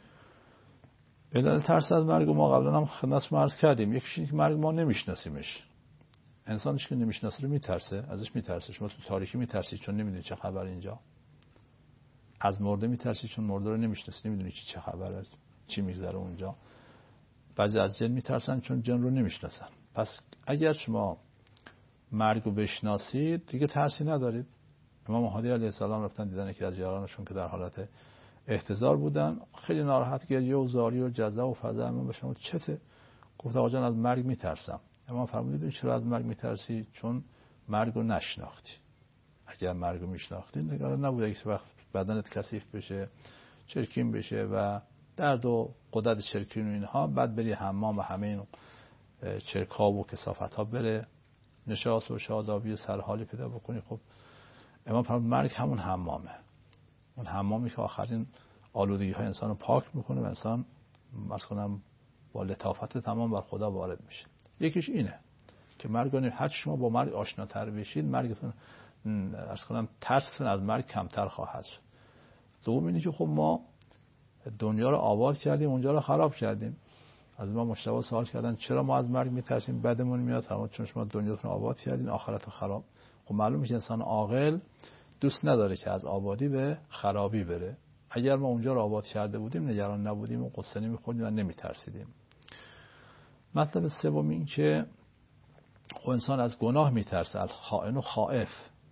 [SPEAKER 3] علت ترس از مرگ ما قبلا هم خدمتتون عرض کردیم. یکیش اینه که مرگ ما نمیشناسیمش. انسانش که نمیشناسه رو میترسه، ازش میترسه. شما تو تاریکی میترسید چون نمیدونید چه خبر اینجا. از مرده میترسید چون مرده رو نمیشناسید، نمیدونید چه خبره، چی میگذره اونجا. بعضی از جن میترسن چون جن رو نمیشناسن. پس اگر شما مرگ رو بشناسید دیگه ترسی ندارید. امام هادی علیه السلام رفتن دیدن یکی از یارانشون که در حالت احتضار بودن، خیلی ناراحت، گریه و زاری و جزع و فزع. امام بهشون چته؟ گفت آقا جان از مرگ میترسم. امام فرمودید چرا از مرگ میترسی؟ چون مرگ رو نشناختی. اگر مرگ رو میشناختی نگران نبوده که وقت بدنت کثیف بشه، چرکین بشه و درد و قدرت چرکین و اینها، بعد بری حمام و همه این چرک‌ها و کثافت‌ها بره، نشاط و شادابی و سرحالی پیدا بکنی. خب امام فرمود مرگ همون حمامه، اون حمامی که آخرین آلودگی‌های انسان رو پاک میکنه و انسان عرض کنم با لطافت تمام بر خدا وارد میشه. یکیش اینه که مرگ رو هر شما با مرگ آشناتر بشید، مرگتون عرض کنم ترستون از مرگ کمتر خواهد شد. دوم اینه که خب ما دنیا رو آباد کردیم، اونجا رو خراب کردیم. از ما مشتبه سوال کردن چرا ما از مرگ میترسیم، بدمون میاد. فرمود چون شما دنیاتون آباد کردین، آخرتون خراب. خب معلومه که انسان عاقل دوست نداره که از آبادی به خرابی بره. اگر ما اونجا رو آباد کرده بودیم نگران نبودیم و قصه نمیخوردیم و نمیترسیدیم. مطلب سوم این که خب انسان از گناه میترسه، الخائن و خائف.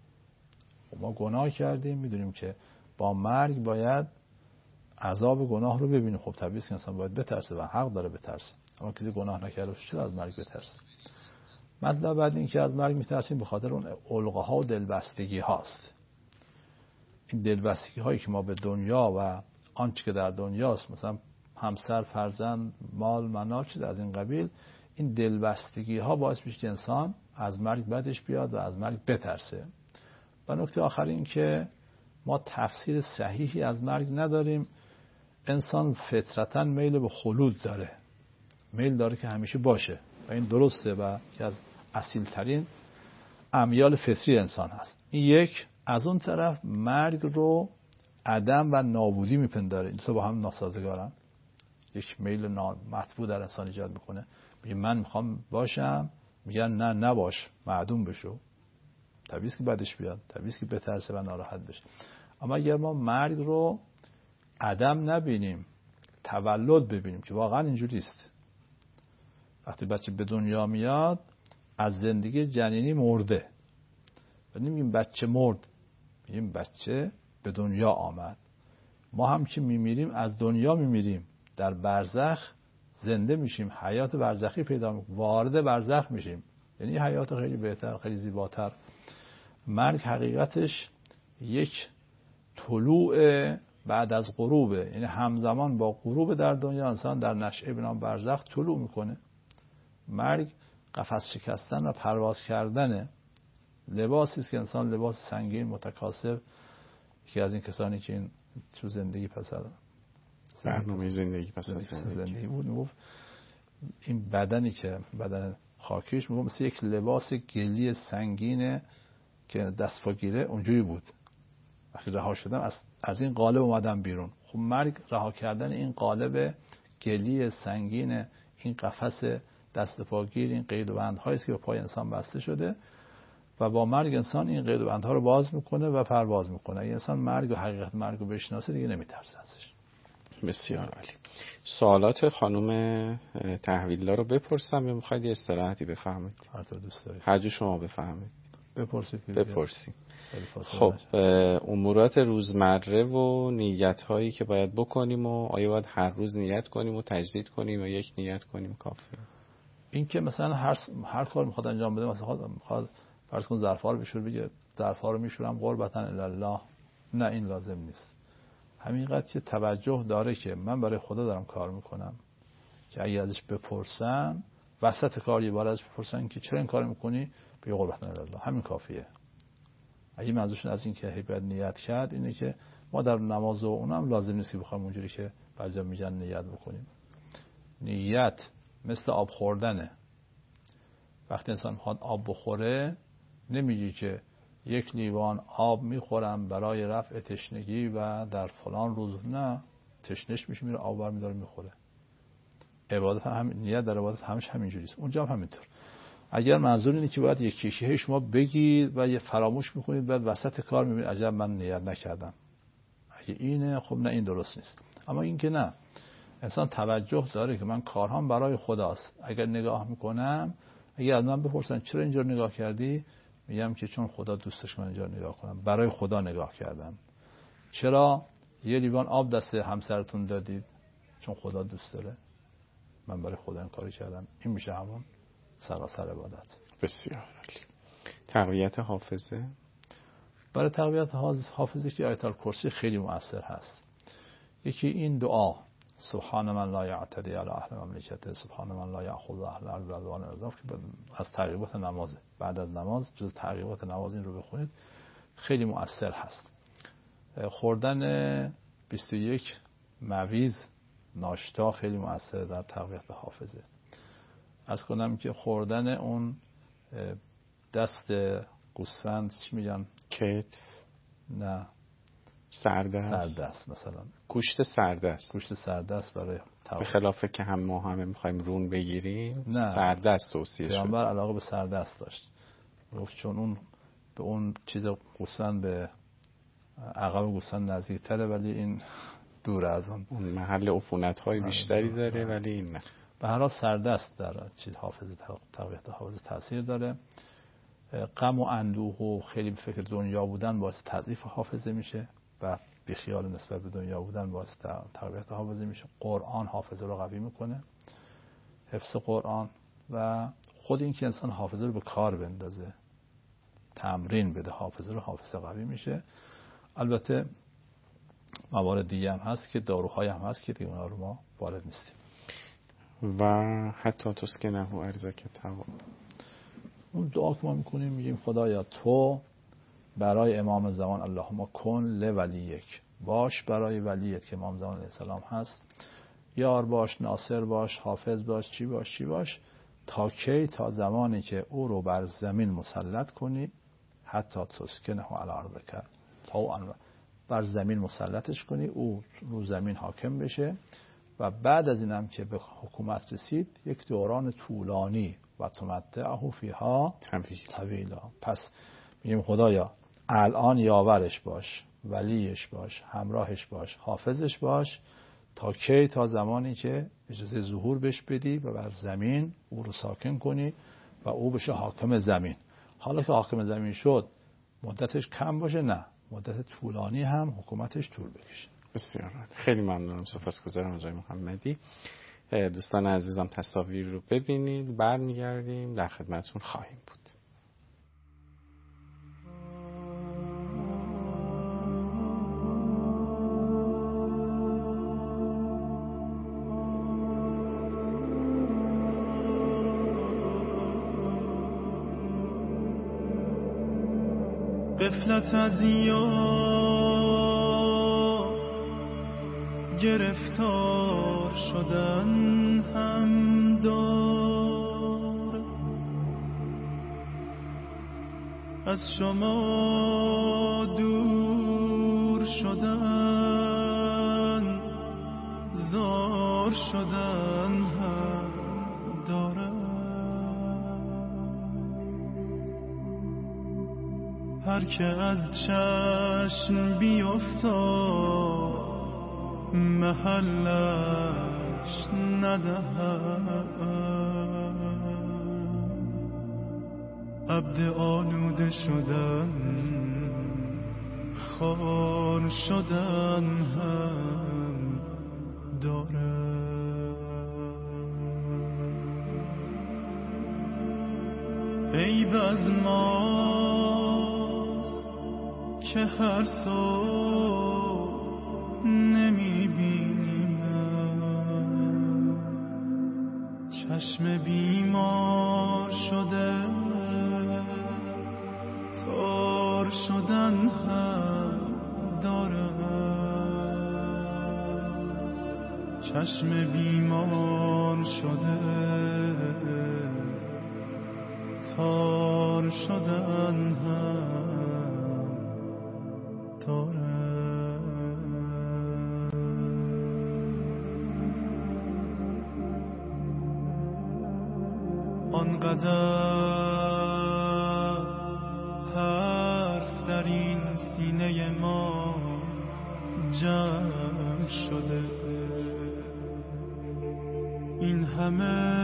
[SPEAKER 3] ما گناه کردیم، میدونیم که با مرگ باید عذاب گناه رو ببینیم. خب طبیعیه که انسان باید بترسه و حق داره بترسه. اما کسی گناه نکرده چرا از مرگ بترسه؟ مطلب بعد این که از مرگ میترسیم به خاطر اون علقه‌ها و دلبستگی هاست. این دلبستگی هایی که ما به دنیا و آنچه که در دنیاست، مثلا همسر، فرزند، مال، منال، چیز از این قبیل، این دلبستگی ها باعث میشه که انسان از مرگ بدش بیاد و از مرگ بترسه. و نکته آخر این که ما تفسیر صحیحی از مرگ نداریم. انسان فطرتاً میل به خلود داره، میل داره که همیشه باشه و این درسته و که از اصیل‌ترین امیال فطری انسان هست. این یک. از اون طرف مرگ رو عدم و نابودی میپنداره. این تو با هم ناسازگارن. یک میل مطبوع در انسان ایجاد میکنه، میگه من میخوام باشم، میگن نه نباش، معدوم بشو. طبیعیه که بدش بیاد، طبیعیه که بترسه و ناراحت بشه. اما اگر ما مرگ رو عدم نبینیم، تولد ببینیم که واقعا اینجوری است. وقتی بچه به دنیا میاد از زندگی جنینی مرده، ولی نمیگیم بچه مرد، میگیم بچه به دنیا آمد. ما هم که میمیریم از دنیا میمیریم، در برزخ زنده میشیم، حیات برزخی پیدا میکنیم، وارد برزخ میشیم، یعنی حیات خیلی بهتر، خیلی زیباتر. مرگ حقیقتش یک طلوع بعد از غروبه، یعنی همزمان با غروب در دنیا انسان در نشأه به نام برزخ طلوع میکنه. مرگ قفس شکستن و پرواز کردنه. لباسی است که انسان لباس سنگین متکاسب، یکی از این کسانی که این تو زندگی پس از
[SPEAKER 2] برنامه زندگی پس از زندگی
[SPEAKER 3] بود، میگفت این بدنی که بدن خاکیش، میگفت مثل یک لباس گلی سنگینه که دست پا گیره، اونجوری بود. وقتی رها شدم از این قالب اومدم بیرون. خب مرگ رها کردن این قالب گلی سنگین، این قفس دست پاگیر، این قید و بندهایی است که به پای انسان بسته شده و با مرگ انسان این قید و بندها رو باز میکنه و پرواز میکنه. اگه انسان مرگ و حقیقت مرگ رو بشناسه دیگه نمیترسه ازش.
[SPEAKER 2] بسیار عالی. سوالات خانم تحویلدار رو بپرسم یا میخواید یه استراحتی بفرمایید؟
[SPEAKER 3] هر طور دوست دارید.
[SPEAKER 2] هر جو شما بفرمایید.
[SPEAKER 3] بپرسید.
[SPEAKER 2] خب امورات روزمره و نیت هایی که باید بکنیم و آیا باید هر روز نیت کنیم و تجدید کنیم یا یک نیت کنیم کافیه؟
[SPEAKER 3] این که مثلا هر کار میخواد انجام بده، مثلا میخواد فرض کن ظرفا رو بشور، بگه ظرفا رو میشورم قربتا الله، نه این لازم نیست. همینقدر که توجه داره که من برای خدا دارم کار میکنم، که اگه ازش بپرسن وسط کار یه بار ازش بپرسن که چرا این کار میکنی، بگه قربتا الله، همین کافیه. اگه منظورشون از این که باید نیت کرد اینه که ما در نماز و اونم لازم نیست که بخوایم اونجوری که بعضیا میگن نیت بکنیم. نیت مثل آب خوردنه. وقتی انسان میخواد آب بخوره نمیگی که یک لیوان آب میخورم برای رفع تشنگی و در فلان روز، نه، تشنش میشه میره آب برمی‌داره میخوره. عبادت هم نیت در عبادت همش همینجوریه، اونجا هم همینطور. اگر منظور اینه که باید یک کیشی شما بگید و یه فراموش میکنید بعد وسط کار میبینید عجب من نیت نکردم، اگه اینه خب نه، این درست نیست. اما این که نه، انسان توجه داره که من کارهام برای خداست. اگر نگاه میکنم، اگر از من بپرسن چرا اینجا نگاه کردی، میگم که چون خدا دوست داشت من اینجا نگاه کنم، برای خدا نگاه کردم. چرا یه لیوان آب دست همسرتون دادید؟ چون خدا دوست داره، من برای خدا این کارو کردم. این میشه همون سراسر عبادت.
[SPEAKER 2] بسیار عالی. تقویت حافظه.
[SPEAKER 3] برای تقویت حافظه که آیت الکرسی خیلی مؤثر هست. یکی این دعا، سبحان من لا یعتدی علی اهل مملکته، سبحان من لا یأخذ اهل الارض عدوان اضاف، که از ترغیبات نمازه. بعد از نماز جز ترغیبات نماز این رو بخونید، خیلی مؤثر هست. خوردن 21 مویز ناشتا خیلی مؤثره در تقویت حافظه. از کنم که خوردن اون دست گوسفند، چی میگن؟
[SPEAKER 2] کتف؟
[SPEAKER 3] نه،
[SPEAKER 2] سردست
[SPEAKER 3] مثلا
[SPEAKER 2] گوشت
[SPEAKER 3] سردست برای
[SPEAKER 2] به خلافه که ما همه میخوایم رون بگیریم،
[SPEAKER 3] نه،
[SPEAKER 2] سردست توصیه شد.
[SPEAKER 3] پیامبر علاقه به سردست داشت، گفت چون اون به اون چیز گوسفند، به عقب گوسفند نزدیکتره ولی این دور از اون
[SPEAKER 2] محل عفونت های بیشتری داره ولی این نه.
[SPEAKER 3] به هر حال سردست در چیز حافظه، تقویت حافظه تاثیر داره. غم و اندوه و خیلی به فکر دنیا بودن باعث تضعیف حافظه میشه و بیخیال نسبت به دنیا بودن باعث تقویت حافظه میشه. قرآن حافظه رو قوی میکنه، حفظ قرآن و خود این که انسان حافظه رو به کار بندازه، تمرین بده حافظه رو، حافظه قوی میشه. البته موارد دیگه هم هست که داروهای هم هست که دیگه اونا رو ما وارد نیستیم.
[SPEAKER 2] و حتی تسکنه ارزک تواب،
[SPEAKER 3] اون دعا که ما میکنیم، میگیم خدایا تو برای امام زمان اللهم کن لولیک، باش برای ولیت که امام زمان علیه السلام هست، یار باش، ناصر باش، حافظ باش، چی باش تا کی؟ تا زمانی که او رو بر زمین مسلط کنی، حتی تسکنه علی ارضک، تا بر زمین مسلطش کنی، او رو زمین حاکم بشه و بعد از این هم که به حکومت رسید یک دوران طولانی و تمتعه فیها طویلا. پس میگیم خدایا الان یاورش باش، ولیش باش، همراهش باش، حافظش باش، تا کی؟ تا زمانی که اجازه ظهور بهش بدی و بر زمین او رو ساکن کنی و او بشه حاکم زمین. حالا که حاکم زمین شد مدتش کم باشه؟ نه، مدت طولانی هم حکومتش طول بکشه.
[SPEAKER 2] بسیار خیلی ممنونم، سپاسگزارم آقای محمدی. دوستان عزیزم تصاویر رو ببینید، برمیگردیم در خدمتتون خواهیم بود.
[SPEAKER 1] غفلت از یار گرفتار شدن هم دار، از شما دور شدن زار شدن هم داره. هر که از چشم بیفتاد محلش ندهد، عبد آلوده شدن خار شدن هم داره. عیب از ماست که هر صبح نمیبینیم، چشم بیمار شده تار شدن هم داره. چشم بیمار شده تار شدن هم داره. آنقدر حرف در این سینه ما جمع شده، این همه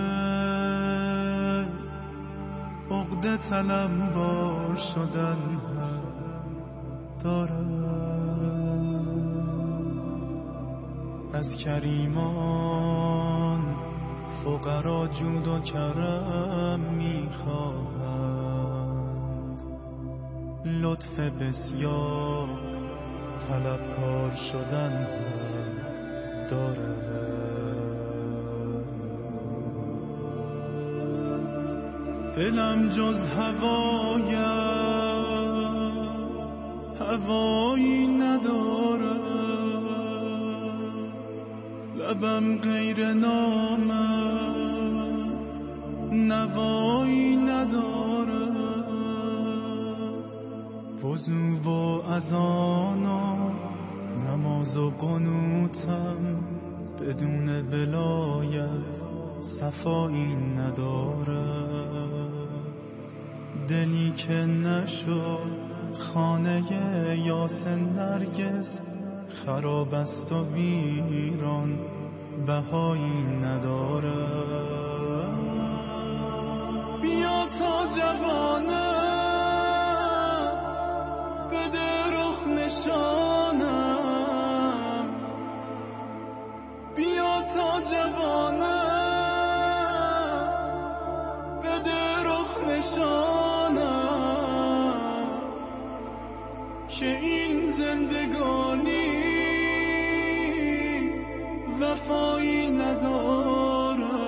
[SPEAKER 1] عقده طلبکار شدن هم داره. از کریمان فقرا جود و کرم میخواهند، لطف بسیار طلبکار شدن هم داره. دلم جز هوایی نداره، لبم غیر نامم نوایی نداره. وضو و اذان و نماز و قنوتم بدون ولایت صفایی نداره. دلی که نشد خانه یاسین نرگس، خراب است و ویران بهایی نداره. بیا تا جوانم بده رخ نشانم، بیا تا جوانم بده رخ نشانم، که این زندگانی وفایی نداره،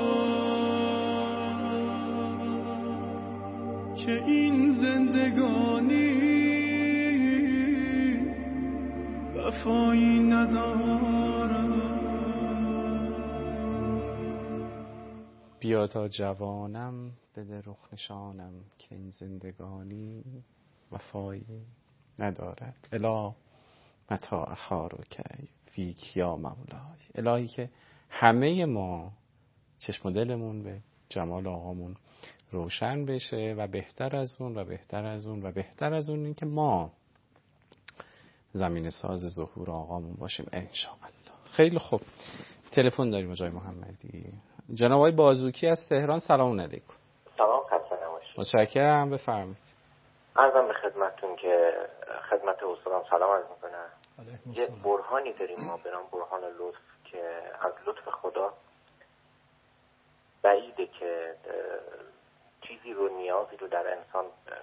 [SPEAKER 1] که این زندگانی وفایی نداره.
[SPEAKER 2] بیا تا جوانم بده رخ نشانم، که این زندگانی وفایی ندارد. الا متاع خارک فیک یا مولای. الهی که همه ما چشم و دلمون به جمال آقامون روشن بشه و بهتر از اون و بهتر از اون و بهتر از اون این که ما زمین ساز ظهور آقامون باشیم انشاءالله. خیلی خوب، تلفن داریم آقای محمدی. جناب آقای بازوکی از تهران، سلام علیکم.
[SPEAKER 8] سلام، خسته نباشید.
[SPEAKER 2] متشکرم، بفرمایید.
[SPEAKER 8] عرضم به خدمتتون که خدمت استادم سلام عرض می‌کنم. یه برهانی داریم ما به نام برهان لطف که از لطف خدا بعیده که چیزی رو نیازی رو در انسان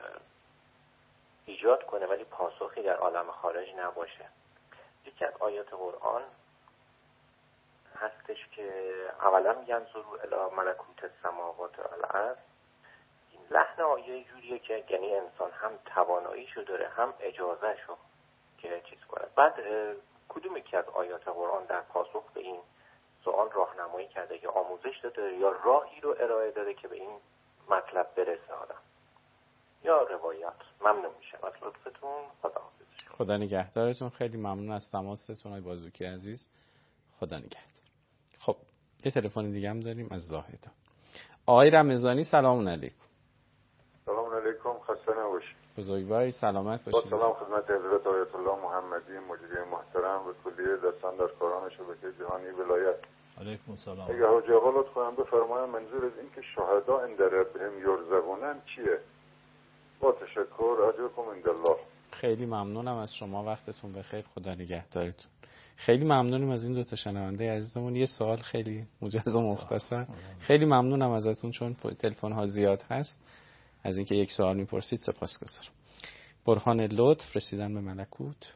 [SPEAKER 8] ایجاد کنه ولی پاسخی در عالم خارج نباشه. یکی از آیات قرآن هستش که اولا ینظروا الی ملکوت السماوات والارض. این لحن آیه جوریه که یعنی انسان هم تواناییشو داره هم اجازهشو که چیز کنه. بعد کدوم یکی از آیات قرآن در پاسخ به این سوال راهنمایی کرده یا آموزش داده یا راهی رو ارائه داده که به این مطلب برسه آدم، یا روایت؟ ممنون میشم از لطفتون.
[SPEAKER 2] خدا نگهدارتون. خیلی ممنون از تماستون آقای بازوکی عزیز. خدا نگهدار. خب یه تلفن دیگه هم داریم از زاهد. آقای رمضانی، سلام علیکم.
[SPEAKER 9] سلام علیکم، خسته نباشید.
[SPEAKER 2] بزرگواری، سلامت باشید.
[SPEAKER 9] با سلام خدمت حضرت آیت الله محمدی مجری محترم و کلیه دستان در کاران شبکه جهانی ولایت.
[SPEAKER 3] علیکم السلام.
[SPEAKER 9] اگه حاج آقا لطف کنم بفرمایید منظور از این که شهدا عند ربهم یرزقون چیه؟ با تشکر، اجرکم عند الله.
[SPEAKER 2] خیلی ممنونم از شما، وقتتون بخیر، خدا نگهدارتون. خیلی ممنونم از این دو تا شنونده عزیزمون. یه سوال خیلی موجز و مختصر. خیلی ممنونم ازتون چون تلفن ها زیاد هست از اینکه یک سوال میپرسید، سپاسگزارم. برهان لطف، رسیدن به ملکوت.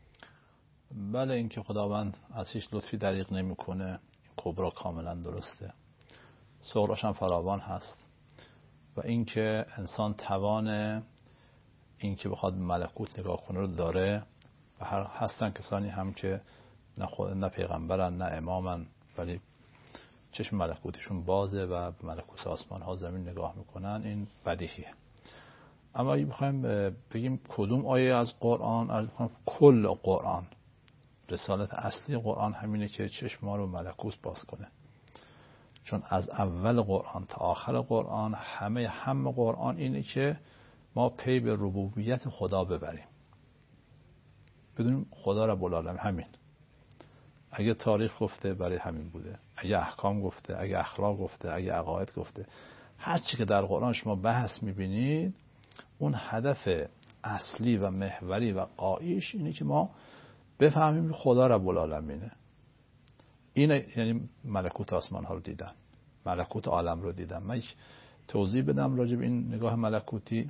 [SPEAKER 3] بله، اینکه خداوند از هیچ لطفی دریغ نمیکنه این کبرا کاملا درسته، صغراش هم فراوان هست. و اینکه انسان توان اینکه بخواد ملکوت نگاه کنه رو داره و هستن کسانی هم که نه پیغمبرن نه امامن ولی چشم ملکوتشون بازه و به ملکوت آسمان ها زمین نگاه میکنن. این بدیهیه. اما اگه بخوایم بگیم کدوم آیه از قرآن، کل قرآن، رسالت اصلی قرآن همینه که چشم ما رو ملکوت باز کنه. چون از اول قرآن تا آخر قرآن هم قرآن اینه که ما پی به ربوبیت خدا ببریم، بدونیم خدا رب العالمین. همین اگه تاریخ گفته برای همین بوده، اگه احکام گفته، اگه اخلاق گفته، اگه عقاید گفته، هر چی که در قرآن شما بحث میبینید اون هدف اصلی و محوری و غایش اینه که ما بفهمیم خدا رب العالمینه. این یعنی ملکوت آسمان ها رو دیدن، ملکوت عالم رو دیدن. من توضیح بدم راجع به این نگاه ملکوتی.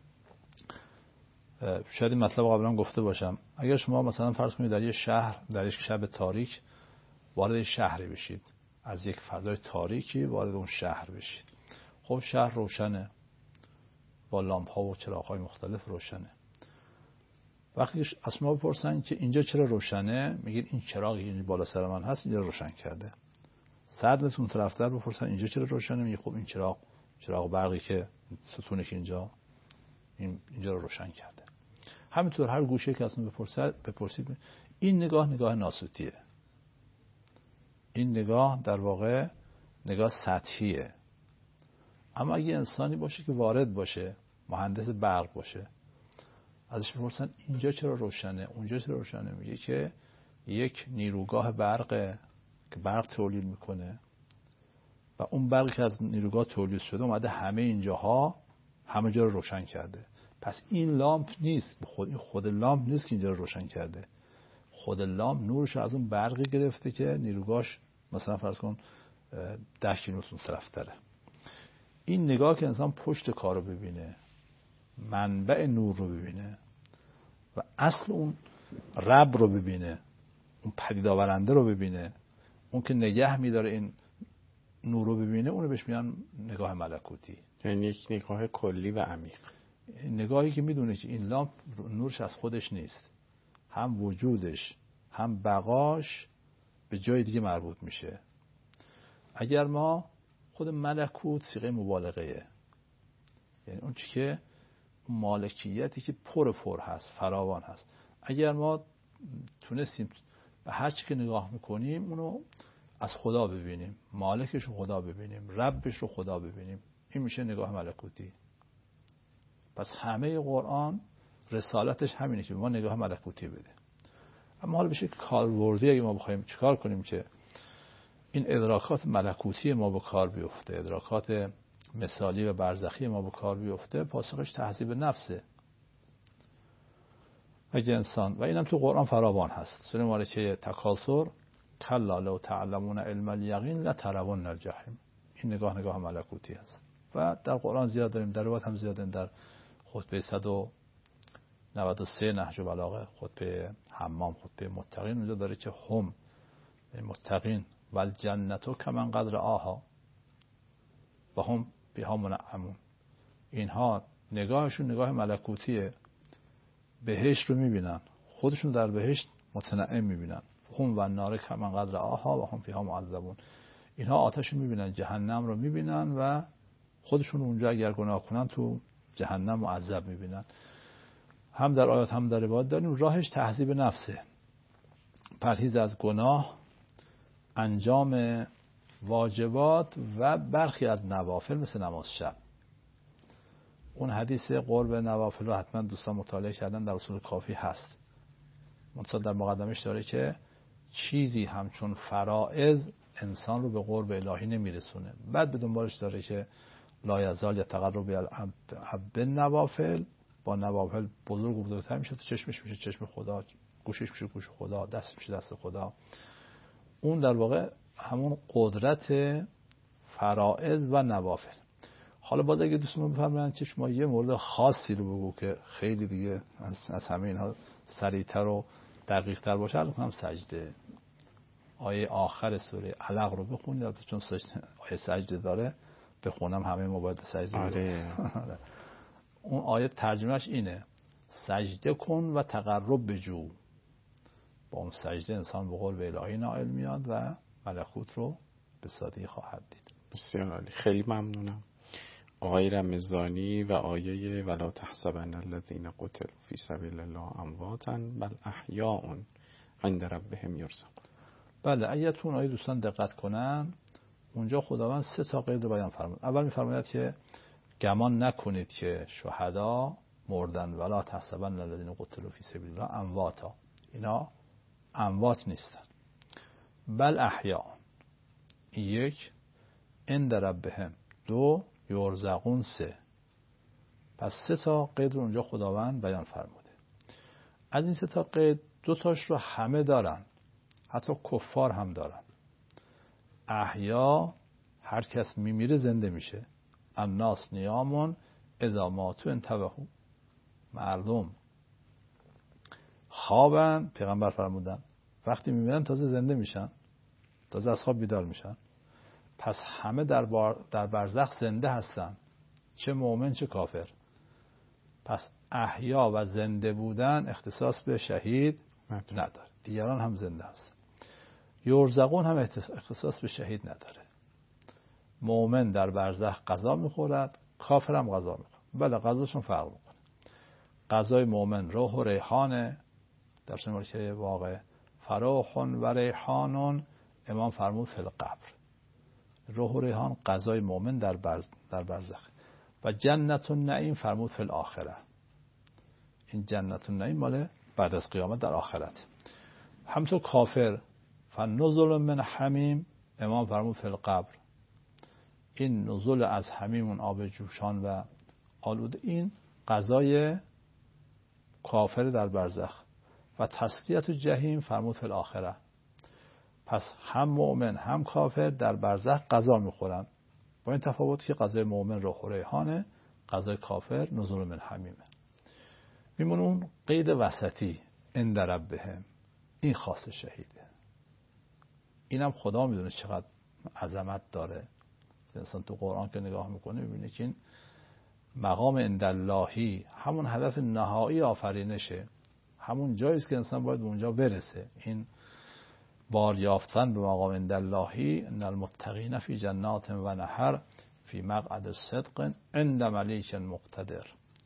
[SPEAKER 3] شاید این مطلب قبلا گفته باشم. اگر شما مثلا فرض کنید در یک شهر، در یک شب تاریک وارد شهری بشید، از یک فضای تاریکی وارد اون شهر بشید. خب شهر روشنه، با لامپ ها و چراغ های مختلف روشنه. وقتی از شما بپرسن که اینجا چرا روشنه، میگید این چراغی که بالا سر من هست اینجا روشن کرده. 100 متر اون طرفتر بپرسن اینجا چرا روشنه، میگه خب این چراغ برقی که ستونه که اینجا رو روشن کرده. همینطور هر گوشه که اصلا بپرسید. این نگاه ناسوتیه. این نگاه در واقع نگاه سطحیه. اما اگه انسانی باشه که وارد باشه، مهندس برق باشه، ازش بپرسن اینجا چرا روشنه، اونجا چرا روشنه، میگه که یک نیروگاه برقه که برق تولید میکنه و اون برقی که از نیروگاه تولید شده اومده همه جا رو روشن کرده. پس این لامپ نیست، خود لامپ نیست که اینجا رو روشن کرده. خود لامپ نورش از اون برقی گرفته که نیروگاهش مثلا فرض کن 10 کیلومتر طرفتره. این نگاه که انسان پشت کار رو ببینه، منبع نور رو ببینه و اصل اون رب رو ببینه، اون پدید آورنده رو ببینه، اون که نگه میداره این نور رو ببینه، اون رو بهش میگن نگاه ملکوتی.
[SPEAKER 2] یعنی یک نگاه کلی و عمیق.
[SPEAKER 3] نگاهی که میدونه که این لامپ نورش از خودش نیست، هم وجودش هم بقاش به جای دیگه مربوط میشه. اگر ما خود ملکوت صيغه مبالغه، یعنی اون چی که مالکیتی که پر هست، فراوان هست. اگر ما تونستیم به هر چی که نگاه میکنیم اونو از خدا ببینیم، مالکش رو خدا ببینیم، ربش رو خدا ببینیم، این میشه نگاه ملکوتی. پس همه قرآن رسالتش همینه که ما نگاه ملکوتی بده. اما حالا بشه کاربردی اگه ما بخوایم چیکار کنیم که این ادراکات ملکوتی ما به کار بیفته، ادراکات مثالی و برزخی ما به کار بیفته، پاسخش تهذیب نفسه. اگه انسان، و اینم تو قرآن فراوان هست، سوره مارکه تکاثر، کلا لو تعلمون علم الیقین لترون الجحیم، این نگاه ملکوتی هست و در قرآن زیاد داریم، در روایت هم زیاد داریم. در خطبه 193 نهج البلاغه، خطبه حمام، خطبه متقین، اونجا داره که هم متقین و الجنت کمن قدر آها و هم بها منعمون، اینها نگاهشون نگاه ملکوتیه، بهشت رو میبینن، خودشون در بهشت متنعم میبینن. هم و النار کمن قدر آها و هم فیها معذبون، اینها آتش رو میبینن، جهنم رو میبینن و خودشون اونجا اگر گناه کنن تو جهنم معذب میبینن. هم در آیات هم در روایات داریم راهش تهذیب نفسه، پرهیز از گناه، انجام واجبات و برخی از نوافل مثل نماز شب. اون حدیث قرب نوافل رو حتما دوستان مطالعه کردن، در اصول کافی هست. منتها در مقدمش داره که چیزی همچون فرائض انسان رو به قرب الهی نمیرسونه. بعد به دنبالش داره که لا یزال یتقرب العبد بالنوافل، با نوافل بزرگ و بزرگتر میشه، تو چشمش میشه چشم خدا، گوشش میشه گوش خدا، دست میشه دست خدا. اون در واقع همون قدرت فرائض و نوافل. حالا باز اگه دوستان بفرمایید که شما یه مورد خاصی رو بگو که خیلی دیگه از همه اینها سریعتر و دقیق‌تر باشه، هم سجده. آیه آخر سوره علق رو بخونید، البته چون آیه سجده داره بخونم همه ما باید سجده
[SPEAKER 2] آره.
[SPEAKER 3] اون آیه ترجمهش اینه: سجده کن و تقرب بجو. با اون سجده انسان به قرب الهی نائل میاد و ملکوت رو به سادگی خواهد دید.
[SPEAKER 2] بسیار عالی، خیلی ممنونم. آقای رمضانی و آیه ولا تحسبن الذین قتلوا فی سبیل الله امواتا بل احیاء عند ربهم یرزقون.
[SPEAKER 3] بله، اگه تو اون آیه دوستان دقت کنن، اونجا خداوند 3 قید رو بیان فرمود. اول میفرماید که گمان نکنید که شهدا مردن، ولا تحسبن الذین قتلوا فی سبیل الله امواتا، اینا اموات نیستن، بل احیاء، 1 عند ربهم، 2 یرزقون، 3. پس 3 قید رو اونجا خداوند بیان فرموده. از این 3 قید 2 رو همه دارن، حتی کفار هم دارن. احیا، هر کس میمیره زنده میشه. الناس نیامون اذا ماتوا انتبهوا، مردم خوابن، پیغمبر فرمودن وقتی میمیرن تازه زنده میشن، تازه از خواب بیدار میشن. پس همه در برزخ زنده هستن، چه مؤمن چه کافر. پس احیا و زنده بودن اختصاص به شهید نداره، دیگران هم زنده هستن. یرزقون هم اختصاص به شهید نداره. مؤمن در برزخ غذا میخورد، کافر هم غذا میخورد، بله غذاشون فرق میکنه. غذای مؤمن روح و ریحانه، در سوره واقع فروح و ریحانون، امام فرمود فی القبر. روح و ریحان غذای مؤمن در برزخ. و جنت النعیم فرمود فی الاخره، این جنت النعیم مال بعد از قیامت در آخرت. همونطور کافر فنزل من حمیم، امام فرمود فی القبر، این نزول از حمیم، اون آب جوشان و آلوده، این غذای کافر در برزخ. و تسلیت جهیم فرمود فی الاخره. پس هم مؤمن هم کافر در برزخ غذا میخورن، با این تفاوت که غذای مؤمن روح و ریحانه، غذای کافر نزول من حمیمه. میمونه اون قید وسطی عند ربهم، این خاص شهیده. اینم خدا میدونه چقدر عظمت داره. انسان تو قرآن که نگاه میکنه میبینه که این مقام عند اللهی همون هدف نهایی آفرینشه، همون جاییست که انسان باید به اونجا برسه. این بار یافتن به مقام عند اللهی، ان المتقین فی جنات و نهر فی مقعد صدق عند ملیک مقتدر.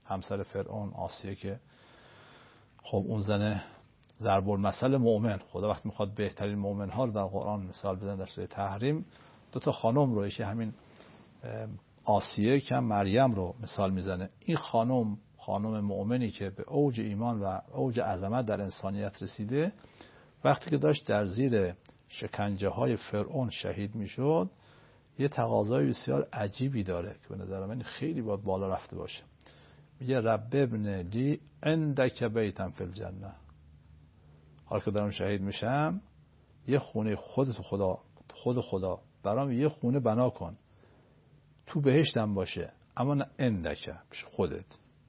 [SPEAKER 3] همسر فرعون آسیه که خب اون زن ضرب المثل مؤمن، خدا وقتی میخواد بهترین مؤمن ها رو در قرآن مثال بزنه در سوره تحریم، دو تا خانم رو، یکی همین آسیه که مریم رو مثال میزنه. این خانم مؤمنی که به اوج ایمان و اوج عظمت در انسانیت رسیده، وقتی که داشت در زیر شکنجه های فرعون شهید میشد، یه تقاضای بسیار عجیبی داره که به نظر من خیلی باید بالا رفته باشه. میگه رب ابن لی عندک بیتا فی الجنه، حالا که دارم شهید میشم یه خونه خود خدا برام یه خونه بنا کن تو بهشتم باشه، اما نه عندک، پیش خودت.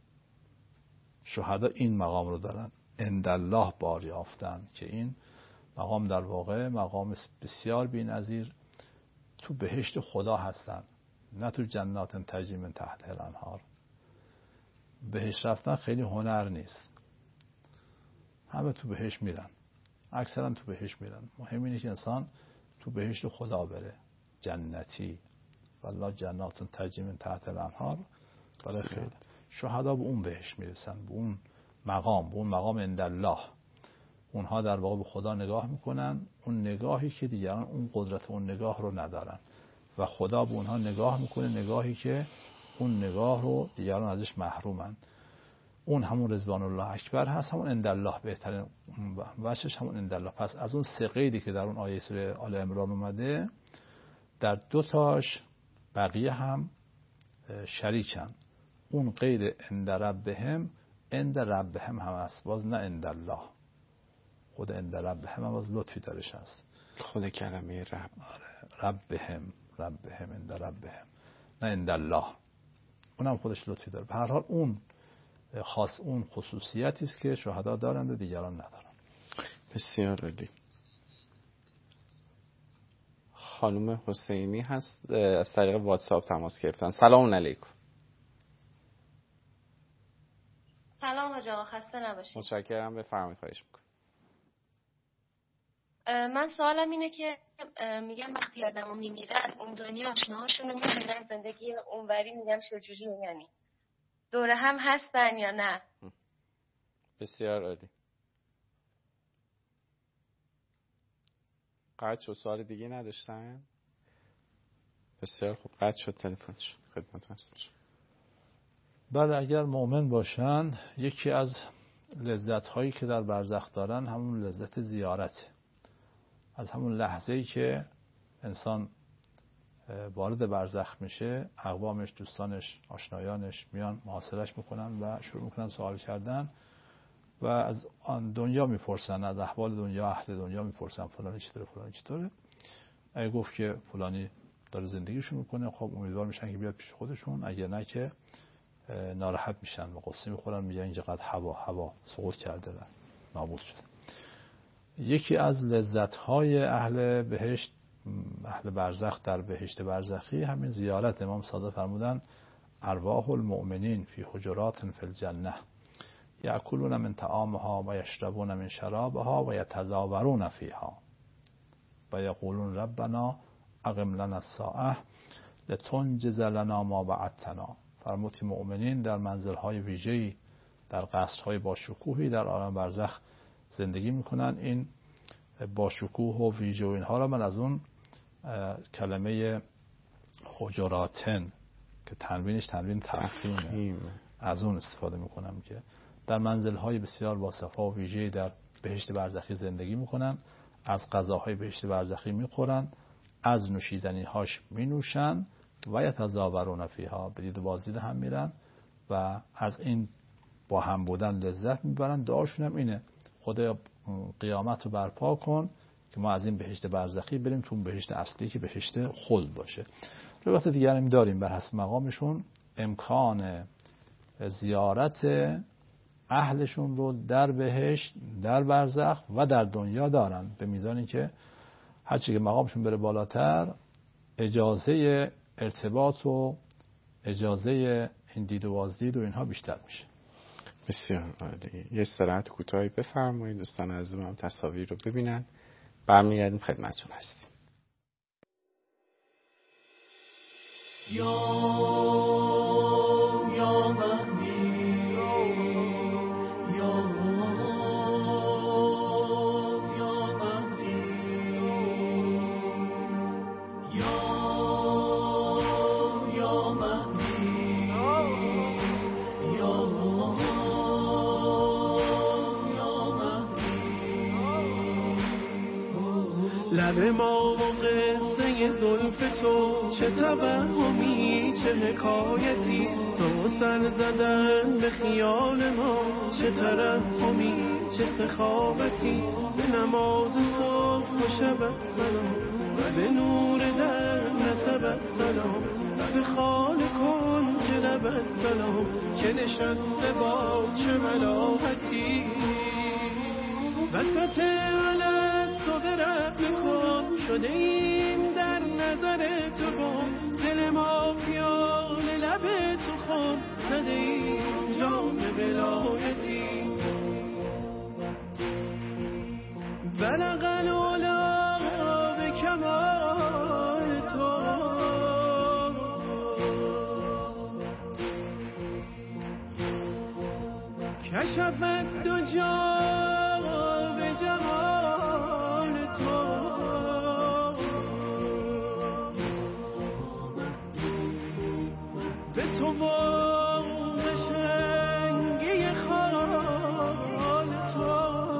[SPEAKER 3] شهدا این مقام رو دارن، عند الله بار یافتن، که این مقام در واقع مقام بسیار بی‌نظیر تو بهشت خدا هستن، نه تو جنات تجری من تحتها الانهار. بهشت رفتن خیلی هنر نیست، همه تو بهشت میرن، اکثرا تو بهشت میرن. مهم اینه که انسان تو بهشت خدا بره، جنتی، والله جنات تجری من تحتها الانهار. برای خیلی شهدا به اون بهشت میرسن، به اون مقام عند الله. اونها در واقع به خدا نگاه میکنن، اون نگاهی که دیگران اون قدرت اون نگاه رو ندارن، و خدا به اونها نگاه میکنه نگاهی که اون نگاه رو دیگران ازش محرومن. اون همون رضوان الله اکبر هست، همون عند الله بهترین وجهش همون عند الله. پس از اون سه قیدی که در اون آیه سوره آل عمران اومده، در دو تاش بقیه هم شریکن. اون قید عند ربهم، عند ربهم هم هست، باز نه عند الله. خود عند ربهم هم باز لطفی درش هست،
[SPEAKER 2] خود کلمه رب.
[SPEAKER 3] ربهم عند ربهم، نه عند الله. اونم خودش لطفی داره. به هر حال اون خصوصیتی است که شهدا دارند و دیگران ندارن.
[SPEAKER 2] بسیار عالی. خانم حسینی هست از طریق واتساپ تماس گرفتن. سلام علیکم.
[SPEAKER 10] سلام آقا، خسته نباشید.
[SPEAKER 2] متشکرم، بفرمایید. خواهش میکنم.
[SPEAKER 10] من سوالم اینه که میگم وقتی آدمو میمیرن اون دنیا آشناهاشون رو میبینن، زندگی اونوری میگم چجوریه، یعنی دوره هم هستن یا نه؟
[SPEAKER 2] بسیار عالی. قطع شد، سوال دیگه نداشتن؟ بسیار خوب، قطع شد تلفنش. خدمت هستش.
[SPEAKER 3] بله، اگر مؤمن باشن یکی از لذت هایی که در برزخ دارن همون لذت زیارت. از همون لحظه‌ای که انسان وارد برزخ میشه، اقوامش، دوستانش، آشنایانش میان محاصرش میکنن و شروع میکنن سوال کردن و از آن دنیا میپرسن، از احوال دنیا، اهل دنیا میپرسن فلانی چطوره، فلانی چطوره. اگه گفت که فلانی داره زندگیشو میکنه، خب امیدوار میشن که بیاد پیش خودشون، اگه نه که ناراحت میشن و قصه میخورن، میگن اینقدر هوا سقوط کرده و نابود شده. یکی از لذت‌های اهل بهشت، اهل برزخ در بهشت برزخی همین زیارت. امام صادق فرمودن ارواح المؤمنین فی حجرات فی الجنه یأکلون من طعامها و یشربون من شرابها و یتزاورون فیها و یقولون ربنا اقم لنا الساعه لتنجز لنا ما وعدتنا. فرمود مؤمنین در منزل‌های ویژه‌ای، در قصرهای با شکوهی در عالم برزخ زندگی میکنن. این با شکوه و ویژه و اینها را من از اون کلمه حجراتن که تنوینش تنوین تفخیمه، از اون استفاده میکنم که در منزل‌های بسیار با صفا و ویژه‌ای در بهشت برزخی زندگی میکنن، از غذاهای بهشت برزخی میخورن، از نوشیدنی‌هاش مینوشن و یتزاورون فیها، به دید و بازدید هم میرن و از این با هم بودن لذت میبرن. دعاشون هم اینه خدا قیامت رو برپا کن که ما از این بهشت برزخی بریم تو بهشت اصلی که بهشت خلد باشه. روایت دیگر هم داریم بر حسب مقامشون امکان زیارت اهلشون رو در بهشت، در برزخ و در دنیا دارن، به میزانی که هرچی که مقامشون بره بالاتر اجازه ارتباط و اجازه این دید و بازدید و اینها بیشتر میشه.
[SPEAKER 2] بسیار عالی. یه استراحت کوتاهی بفرمایید، دوستان عزیزم هم تصاویر رو ببینن، برمیگردیم خدمتتون هستیم.
[SPEAKER 1] یا مهدی لب ما و قصه زلف تو، چه توهمی چه حکایتی، تو سر زدن به خیال ما، چه ترحمی چه سخاوتی. به نماز صبح و شبت سلام، و به نور در نسبت سلام، و به خال کن که لبت سلام، که نشسته با چه ملاحتی. وسط علت تو به رحم کن، شده ایم در نظر تو گم، دل ما پیال لب تو خون، زده ایم جام ولایتی. بلغ العلا به کمال تو، کشفت دجا به جمال تو. به تو با قشنگی خال تو،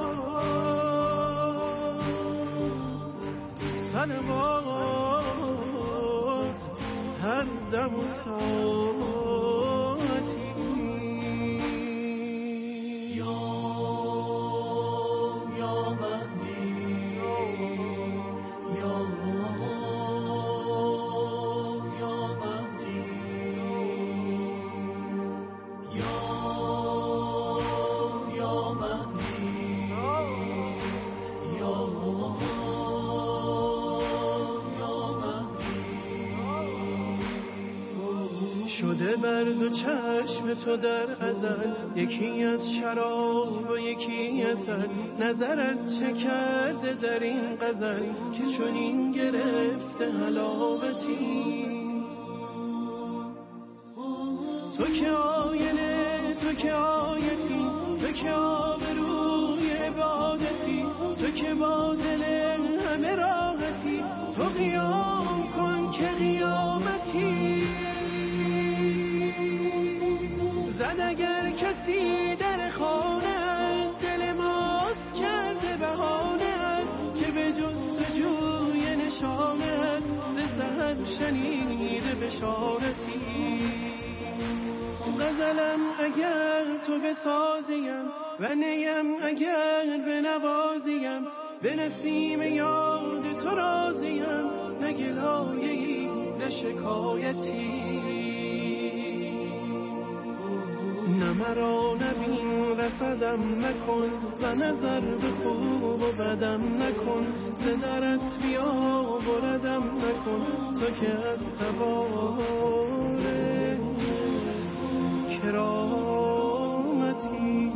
[SPEAKER 1] صلوات هر دم و ساعتی. شده بر دو چشم تو در ازل، یکی از شراب و یکی عسل. نظرت چه کرده در این غزل، که چنین گرفته حلاوتی. تو که آینه، تو که آیتی، تو که آبروی عبادتی، تو که با دل همه راحتی. تو قیام کن که قیامتی. زد اگر کسی در خانه، دل ماست کرده بهانه، که به جستجوی نشانه، ز سحر شنیده بشارتی. غزلم اگر تو بسازیم، و نیم اگر بنوازیم، به نسیم یاد تو راضیم، نه گلایه‌ای نه شکایتی. نه مرا نبین رسدم نکن، و نظر به خوب و بدم نکن، ز درت بیا بردم نکن، تو که از تبار کرامتی.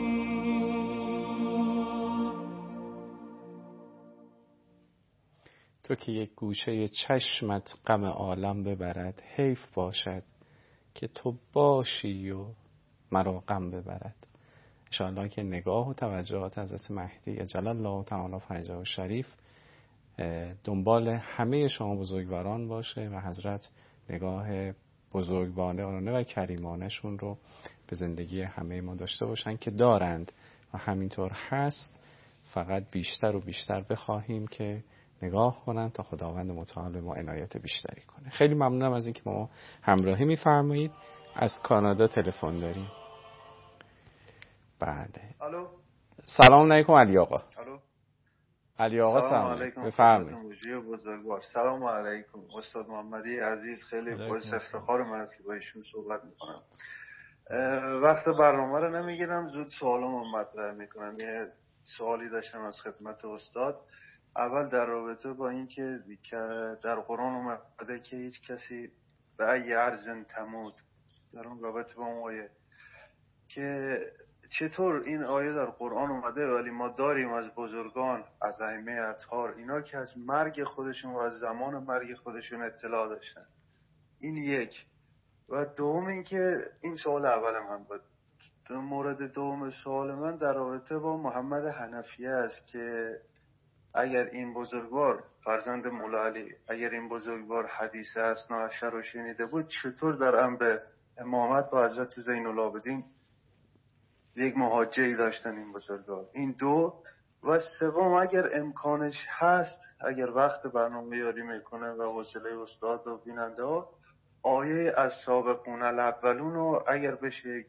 [SPEAKER 2] تو که یک گوشه چشمت غم عالم ببرد، حیف باشد که تو باشی و مرا غم ببرد. انشاءالله که نگاه و توجهات حضرت مهدی جل الله تعالی فرجه و شریف دنبال همه شما بزرگواران باشه و حضرت نگاه بزرگوارانه و کریمانه شون رو به زندگی همه ما داشته باشن که دارند و همینطور هست. فقط بیشتر و بیشتر بخواهیم که نگاه کنن تا خداوند متعال به ما عنایت بیشتری کنه. خیلی ممنونم از اینکه ما همراهی می‌فرمایید. از کانادا تلفن داریم. بله.
[SPEAKER 11] الو.
[SPEAKER 2] سلام علیکم علی آقا.
[SPEAKER 11] الو.
[SPEAKER 2] علی آقا سلام
[SPEAKER 11] علیکم.
[SPEAKER 2] بفرمایید.
[SPEAKER 11] بزرگوار. سلام علیکم استاد محمدی عزیز. خیلی باعث افتخار من است که با ایشون صحبت می‌کنم. وقت برنامه رو نمیگیرم، زود سوالمو مطرح میکنم. یه سوالی داشتم از خدمت استاد. اول در رابطه با این که در قرآن اومده که هیچ کسی به ای ارض تموت، در اون رابطه با اون آیه که چطور این آیه در قرآن اومده ولی ما داریم از بزرگان، از ائمه اطهار، اینا که از مرگ خودشون و از زمان مرگ خودشون اطلاع داشتن. این یک. و دوم این که این سوال اولم هم بود. مورد دوم سوال من در رابطه با محمد حنفیه است که اگر این بزرگوار فرزند مولا علی، اگر این بزرگوار حدیث اثنا عشر رو شنیده بود، چطور در امر امامت با حضرت زین العابدین یک محاجه‌ای داشتن این بزرگوار؟ این دو. و سوم اگر امکانش هست، اگر وقت برنامه یاری میکنه و حوصله استاد و بیننده ها، آیه از سابقون الاولون رو اگر بشه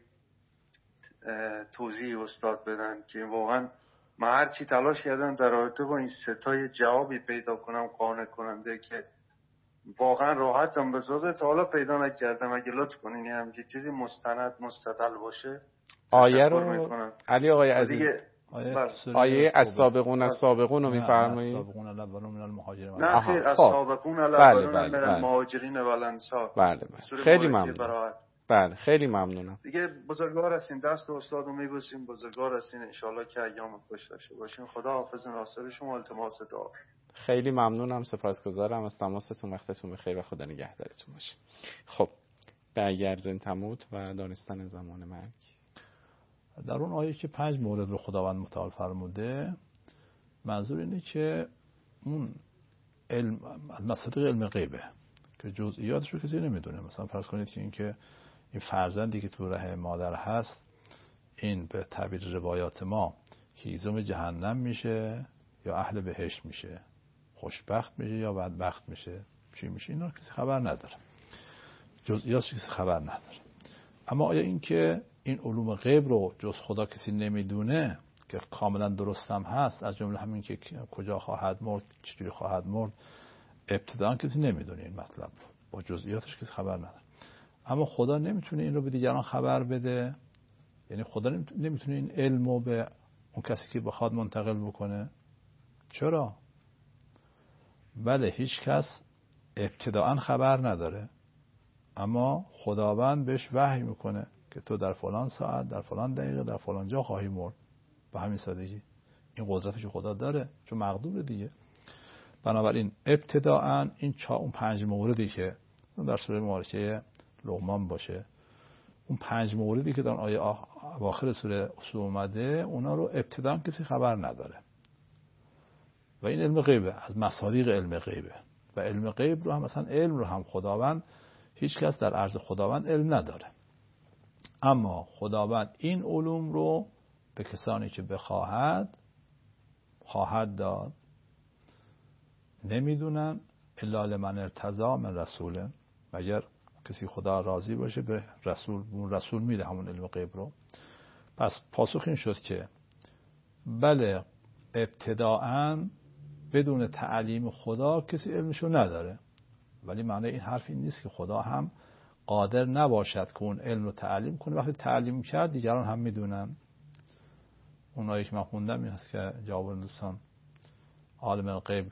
[SPEAKER 11] توضیح استاد بدن که واقعا من هرچی تلاش کردم در رابطه با این ستای جوابی پیدا کنم قانع کننده که واقعا راحتم بسازه، تا حالا پیدا نکردم. اگه لطف کنین همچین چیزی مستند مستدل باشه
[SPEAKER 2] آیه رو علی آقای عزیز آیه از سابقون رو میفرمایید؟
[SPEAKER 3] السابقون الاولون من المهاجرین
[SPEAKER 11] نه خیر، از سابقون الاولون من المهاجرین و الانصار.
[SPEAKER 2] بله خیلی ممنون. بله خیلی ممنونم.
[SPEAKER 11] دیگه بزرگوار هستین، دست استاد رو میبوسیم، بزرگوار هستین، انشالله که ایام خوش داشته باشین. خدا حافظ ناصر شما، التماس دعا.
[SPEAKER 2] خیلی ممنونم، سپاسگزارم از تماستون، وقتتون بخیر و خدا نگهدارتون باشه. خب برگردیم تموت و دانستن زمان مرگ.
[SPEAKER 3] در اون آیه که 5 مورد رو خداوند متعال فرموده، منظور اینه که اون علم از مصادیق علم غیبه که جزئیاتش رو کسی نمیدونه. مثلا فرض کنید که این فرزندی که تو رحم مادر هست، این به تعبیر روایات ما هیزم جهنم میشه یا اهل بهشت میشه، خوشبخت میشه یا بدبخت میشه، چی میشه، اینا کسی خبر نداره، جزئیاتش کسی خبر نداره. اما آیا این که این علوم غیب رو جز خدا کسی نمیدونه که کاملا درست هم هست، از جمله همین که کجا خواهد مرد، چجوری خواهد مرد، ابتداً کسی نمیدونه این مطلب رو، با جزئیاتش کسی خبر نداره. اما خدا نمیتونه این رو به دیگران خبر بده، یعنی خدا نمیتونه این علم رو به اون کسی که بخواد منتقل بکنه. چرا؟ بله، هیچ کس ابتداً خبر نداره، اما خداوند بهش وحی میکنه که تو در فلان ساعت، در فلان دقیقه، در فلان جا خواهی مرد. به همین سادگی این قدرتش خدا داره، چون مقدور دیگه. بنابراین ابتداً این اون 5 موردی که در سوره مبارکه لقمان باشه، اون 5 موردی که در آیه اواخر سوره اومده، اونا رو ابتداً کسی خبر نداره و این علم غیبه، از مصادیق علم غیبه. و علم غیب رو هم مثلا علم رو هم خداوند، هیچ کس در عرض خداوند علم نداره، اما خداوند این علوم رو به کسانی که بخواهد خواهد داد. نمیدونن الا لمن ارتضی من رسول، مگر کسی خدا راضی باشه به رسول میده همون علم غیب رو. پس پاسخ این شد که بله، ابتداءً بدون تعلیم خدا کسی علمشو نداره، ولی معنی این حرف این نیست که خدا هم قادر نباشد که اون علم رو تعلیم کنه. وقتی تعلیم کرد دیگران هم میدونن. اونایی که من خوندم این هست که جواب دوستان، عالم الغیب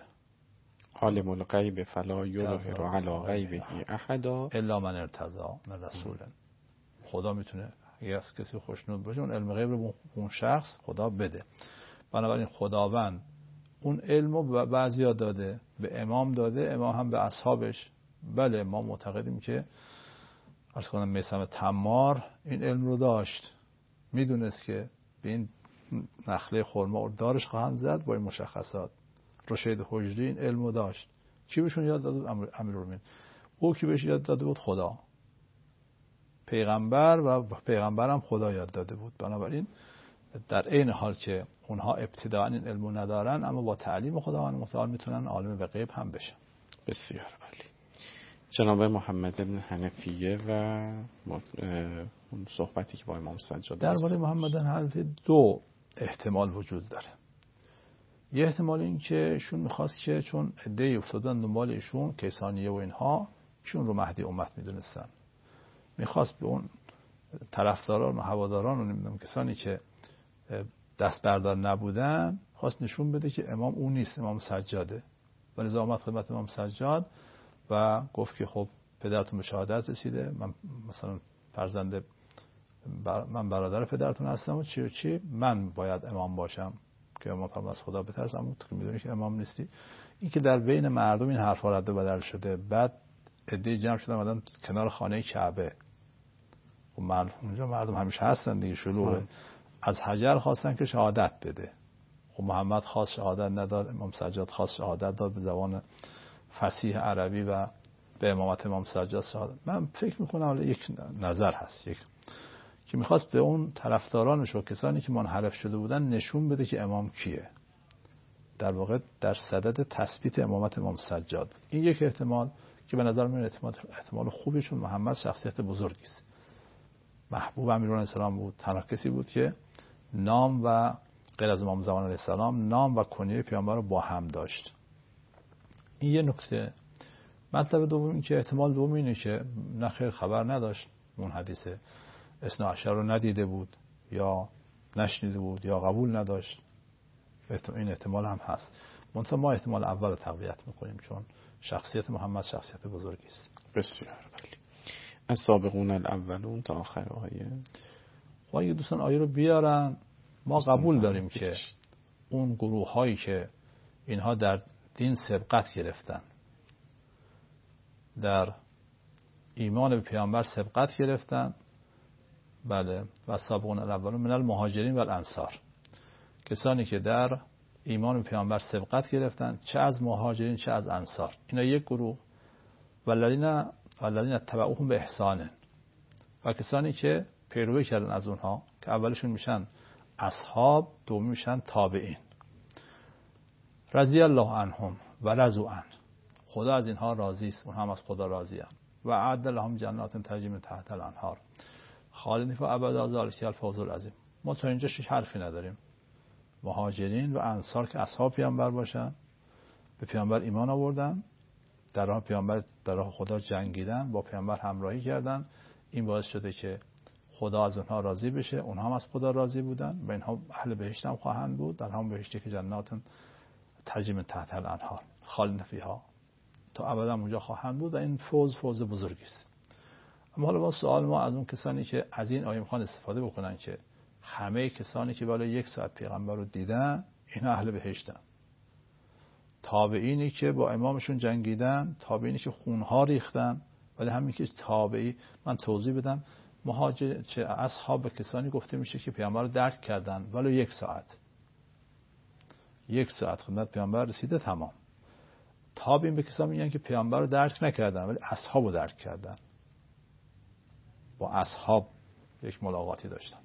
[SPEAKER 2] فلا یظهر علی غیبه احدا
[SPEAKER 3] الا من ارتضی من رسول. خدا میتونه اگه از کسی خوشنود باشه اون علم غیب رو به اون شخص خدا بده. بنابراین خداوند اون علم رو به بعضیا داده، به امام داده، امام هم به اصحابش. بله، ما معتقدیم که عرض کنم میثم تمار این علم رو داشت، میدونست که به این نخله خرما دارش خواهند زد با این مشخصات. رشید حجری این علم رو داشت. کی بهشون یاد داده بود؟ امیرالمومنین. او کی بهش یاد داده بود؟ خدا. پیغمبر و پیغمبرم خدا یاد داده بود. بنابراین در این حال که اونها ابتداء این علمو ندارن، اما با تعلیم خداوند متعال میتونن عالم به غیب هم بشن.
[SPEAKER 2] بسیار عالی. جناب محمد بن حنفیه و اون صحبتی که با امام سجاد
[SPEAKER 3] درباره محمد بن حنفیه 2 احتمال وجود داره. یه احتمال این که ایشون میخواست که چون عده‌ای افتادن دنبال ایشون، کیسانیه و اینها، چون رو مهدی امت میدونستن، میخواست به اون طرفداران و هواداران و نمیدونم کسانی که دست بردار نبودن خواست نشون بده که امام اون نیست، امام سجاده. و لذا آمد خدمت امام سجاد و گفت که خب پدرتون به شهادت رسیده، من مثلا من برادر پدرتون هستم و چی من باید امام باشم که امام فرمود از خدا بترس، اما تو میدونی که امام نیستی. این که در بین مردم این حرفا رد و بدل شده. بعد عده جمع شدن اومدن کنار خانه کعبه و اونجا مردم همیشه هستن دیگه، شلوغه. از حجر خواستن که شهادت بده. خب محمد خواست شهادت نداد، امام سجاد خواست شهادت داد به زبان فصیح عربی و به امامت امام سجاد شهادت. من فکر میکنم حالا یک نظر هست، یک که میخواست به اون طرفدارانش و کسانی که منحرف شده بودن نشون بده که امام کیه. در واقع در صدد تثبیت امامت امام سجاد بود. این یک احتمال که به نظر من احتمال خوبی، چون محمد شخصیت بزرگی است، محبوب امیران السلام بود، تنها کسی بود که نام و غیر از امام زمان علیه السلام نام و کنیه پیامبر رو با هم داشت. این یه نکته. مطلب دوم این که احتمال دوم اینه که نخیر خبر نداشت، اون حدیث اثنا عشر رو ندیده بود یا نشنیده بود یا قبول نداشت. این احتمال هم هست. منتها ما احتمال اول رو تقویت میکنیم چون شخصیت محمد شخصیت بزرگی است.
[SPEAKER 2] بسیار عالی. از سابقون الاولون تا آخر آیه.
[SPEAKER 3] و اگه دوستان آیه رو بیارن، ما قبول داریم که اون گروه هایی که اینها در دین سبقت گرفتن، در ایمان به پیامبر سبقت گرفتن، بله، و سابقون الاولون من المهاجرین و الانصار، کسانی که در ایمان به پیامبر سبقت گرفتن، چه از مهاجرین چه از انصار، اینا یک گروه. والذین اتبعوهم به احسان، و کسانی که پیروی کردن از اونها که اولشون میشن اصحاب، دومی میشن تابعین. رضی الله عنهم و رضوا عنه، خدا از اینها راضی است، اونها هم از خدا راضی اند. و اعد لهم جنات تجری من تحتها الانهار خالدین فیها ابدا ذلک الفوز العظیم. ما تا اینجا شش حرفی نداریم. مهاجرین و انصار که اصحاب پیامبر باشن، به پیامبر ایمان آوردن، در راه پیامبر، در راه خدا جنگیدن، با پیامبر همراهی کردن، این باعث شده که خدا از اونها راضی بشه، اونها هم از خدا راضی بودن و اینها اهل بهشت هم خواهند بود، در هم بهشتی که جنات تجری من تحتها الانهار خالدین فیها، تا ابدا اونجا خواهند بود و این فوز بزرگی است. اما حالا سوال ما از اون کسانی که از این آیه میخوان استفاده بکنن که همه کسانی که بالای 1 ساعت پیغمبر رو دیدن اینا اهل بهشتن، تابعینی که با امامشون جنگیدن، تابعینی که خونها ریختن، ولی همین که تابعی، من توضیح بدم، مهاجر چه اصحاب کسانی گفته میشه که پیامبر رو درک کردن ولی 1 ساعت خدمت پیامبر رسیده تمام. تابعین به کسانی میگن که پیامبر رو درک نکردن ولی اصحاب رو درک کردن، با اصحاب یک ملاقاتی داشتن.